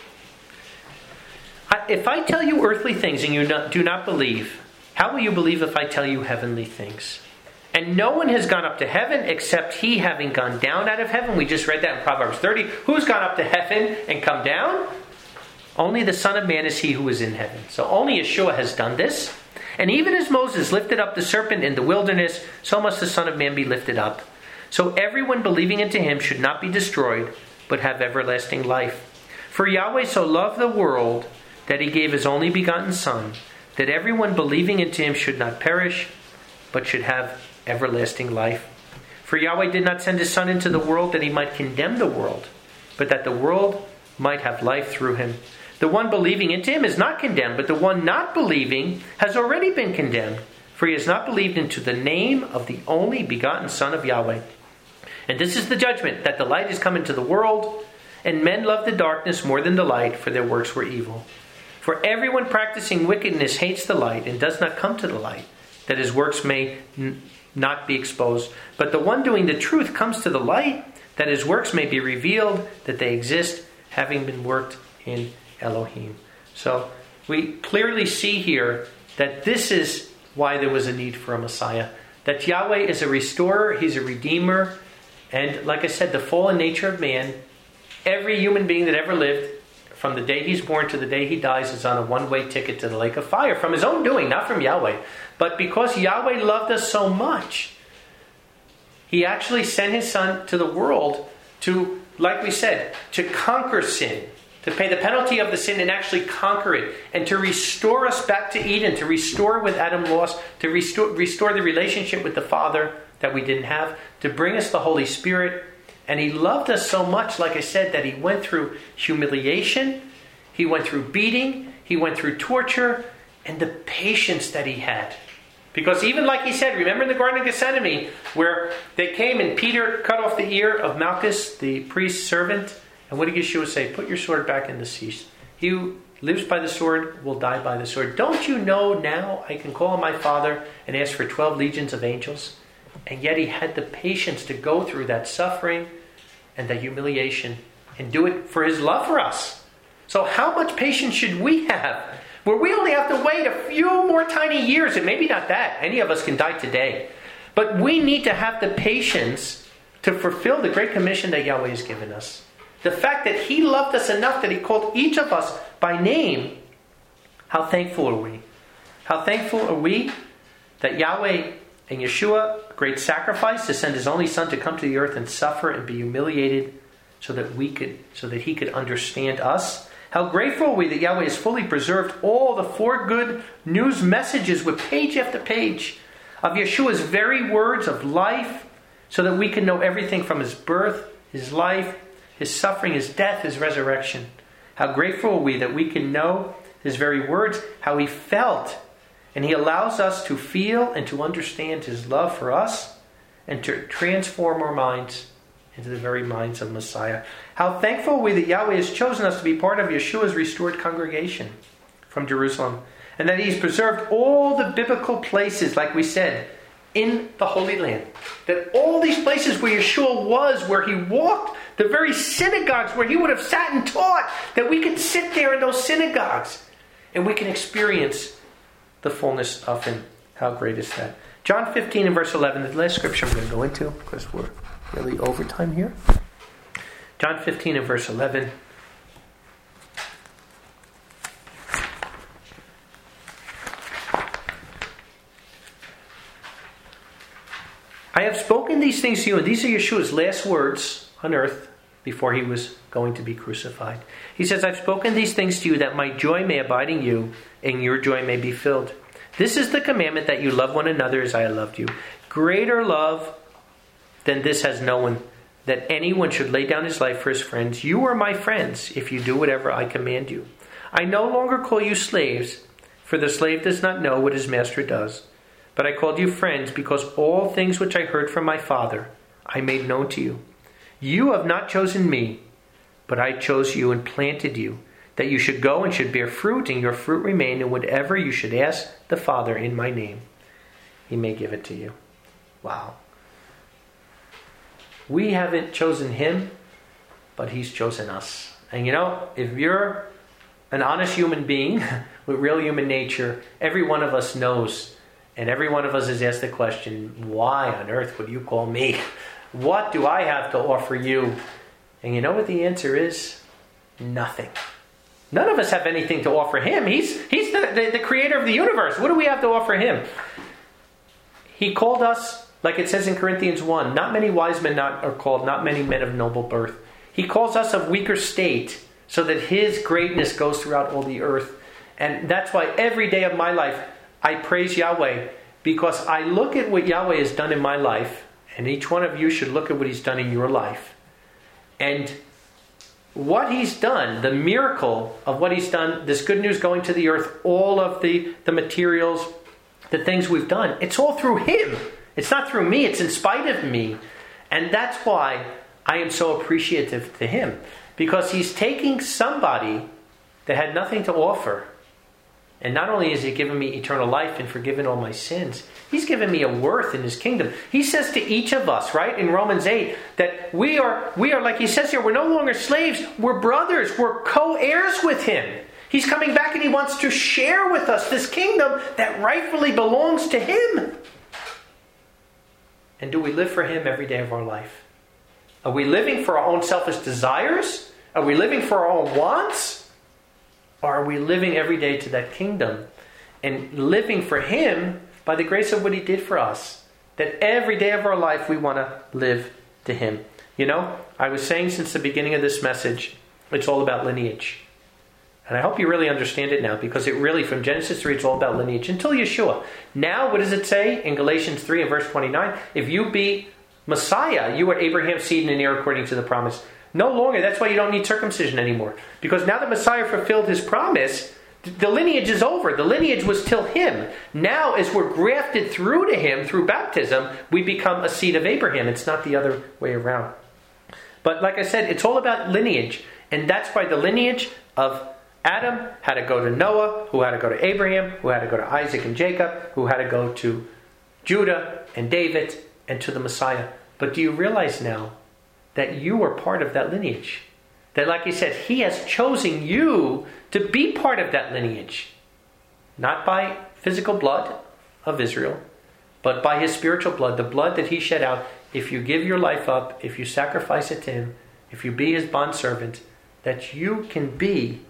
If I tell you earthly things and you do not believe, how will you believe if I tell you heavenly things? And no one has gone up to heaven except he having gone down out of heaven. We just read that in Proverbs thirty. Who's gone up to heaven and come down? Only the Son of Man is he who is in heaven. So only Yeshua has done this. And even as Moses lifted up the serpent in the wilderness, so must the Son of Man be lifted up. So everyone believing into him should not be destroyed, but have everlasting life. For Yahweh so loved the world that he gave his only begotten Son, that everyone believing into him should not perish, but should have everlasting life. For Yahweh did not send his Son into the world that he might condemn the world, but that the world might have life through him. The one believing into him is not condemned, but the one not believing has already been condemned, for he has not believed into the name of the only begotten Son of Yahweh. And this is the judgment, that the light is come into the world, and men love the darkness more than the light, for their works were evil. For everyone practicing wickedness hates the light, and does not come to the light, that his works may n- not be exposed. But the one doing the truth comes to the light, that his works may be revealed, that they exist, having been worked in Elohim. So we clearly see here that this is why there was a need for a Messiah. That Yahweh is a restorer, he's a redeemer, and like I said, the fallen nature of man, every human being that ever lived, from the day he's born to the day he dies, is on a one-way ticket to the lake of fire, from his own doing, not from Yahweh. But because Yahweh loved us so much, he actually sent his Son to the world to, like we said, to conquer sin, to pay the penalty of the sin and actually conquer it, and to restore us back to Eden, to restore what Adam lost, to restore, restore the relationship with the Father that we didn't have, to bring us the Holy Spirit. And he loved us so much, like I said, that he went through humiliation, he went through beating, he went through torture, and the patience that he had. Because even like he said, remember in the Garden of Gethsemane, where they came and Peter cut off the ear of Malchus, the priest's servant, and what did Yeshua say? Put your sword back in the sheath. He who lives by the sword will die by the sword. Don't you know now I can call on my Father and ask for twelve legions of angels? And yet he had the patience to go through that suffering and that humiliation and do it for his love for us. So how much patience should we have? Where we only have to wait a few more tiny years, and maybe not that. Any of us can die today. But we need to have the patience to fulfill the great commission that Yahweh has given us. The fact that he loved us enough that he called each of us by name. How thankful are we? How thankful are we that Yahweh and Yeshua, great sacrifice to send his only Son to come to the earth and suffer and be humiliated so that we could, so that he could understand us. How grateful are we that Yahweh has fully preserved all the four good news messages with page after page of Yeshua's very words of life, so that we can know everything from his birth, his life, his suffering, his death, his resurrection. How grateful are we that we can know his very words, how he felt. And he allows us to feel and to understand his love for us and to transform our minds into the very minds of Messiah. How thankful are we that Yahweh has chosen us to be part of Yeshua's restored congregation from Jerusalem. And that he's preserved all the biblical places, like we said, in the Holy Land. That all these places where Yeshua was, where he walked, the very synagogues where he would have sat and taught, that we can sit there in those synagogues and we can experience the fullness of him. How great is that? John fifteen and verse eleven, the last scripture I'm going to go into, because we're really over time here. John fifteen and verse eleven. I have spoken these things to you, and these are Yeshua's last words on earth before he was going to be crucified. He says, I've spoken these things to you that my joy may abide in you and your joy may be filled. This is the commandment, that you love one another as I have loved you. Greater love than this has no one, that anyone should lay down his life for his friends. You are my friends if you do whatever I command you. I no longer call you slaves, for the slave does not know what his master does. But I called you friends because all things which I heard from my Father I made known to you. You have not chosen me, but I chose you and planted you, that you should go and should bear fruit, and your fruit remain, and whatever you should ask the Father in my name, he may give it to you. Wow. We haven't chosen him, but he's chosen us. And you know, if you're an honest human being with real human nature, every one of us knows, and every one of us has asked the question, why on earth would you call me? What do I have to offer you? And you know what the answer is? Nothing. None of us have anything to offer him. He's, he's the, the, the creator of the universe. What do we have to offer him? He called us, like it says in Corinthians one, not many wise men not are called, not many men of noble birth. He calls us of weaker state so that his greatness goes throughout all the earth. And that's why every day of my life I praise Yahweh, because I look at what Yahweh has done in my life, and each one of you should look at what he's done in your life. And what he's done, the miracle of what he's done, this good news going to the earth, all of the, the materials, the things we've done, it's all through him. It's not through me, it's in spite of me. And that's why I am so appreciative to him. Because he's taking somebody that had nothing to offer. And not only has he given me eternal life and forgiven all my sins, he's given me a worth in his kingdom. He says to each of us, right, in Romans eight, that we are, we are, like he says here, we're no longer slaves, we're brothers, we're co-heirs with him. He's coming back and he wants to share with us this kingdom that rightfully belongs to him. And do we live for him every day of our life? Are we living for our own selfish desires? Are we living for our own wants? Or are we living every day to that kingdom and living for him by the grace of what he did for us? That every day of our life we want to live to him. You know, I was saying since the beginning of this message, it's all about lineage. And I hope you really understand it now, because it really, from Genesis three, it's all about lineage until Yeshua. Now, what does it say in Galatians three and verse twenty-nine? If you be Messiah, you are Abraham's seed and an heir according to the promise. No longer. That's why you don't need circumcision anymore. Because now that Messiah fulfilled his promise, the lineage is over. The lineage was till him. Now, as we're grafted through to him through baptism, we become a seed of Abraham. It's not the other way around. But like I said, it's all about lineage. And that's why the lineage of Adam had to go to Noah, who had to go to Abraham, who had to go to Isaac and Jacob, who had to go to Judah and David and to the Messiah. But do you realize now that you are part of that lineage? That, like he said, he has chosen you to be part of that lineage. Not by physical blood of Israel, but by his spiritual blood, the blood that he shed out. If you give your life up, if you sacrifice it to him, if you be his bondservant, that you can be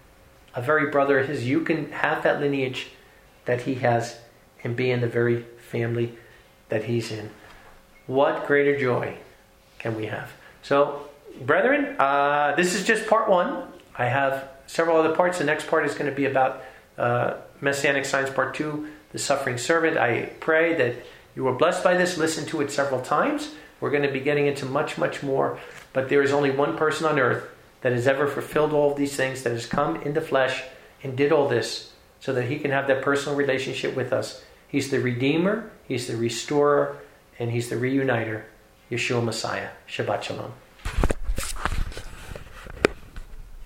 a very brother of his. You can have that lineage that he has and be in the very family that he's in. What greater joy can we have? So, brethren, uh, this is just part one. I have several other parts. The next part is going to be about uh, Messianic Signs Part two, the Suffering Servant. I pray that you were blessed by this. Listen to it several times. We're going to be getting into much, much more. But there is only one person on earth that has ever fulfilled all of these things, that has come in the flesh and did all this so that he can have that personal relationship with us. He's the Redeemer, he's the Restorer, and he's the Reuniter, Yeshua Messiah. Shabbat Shalom.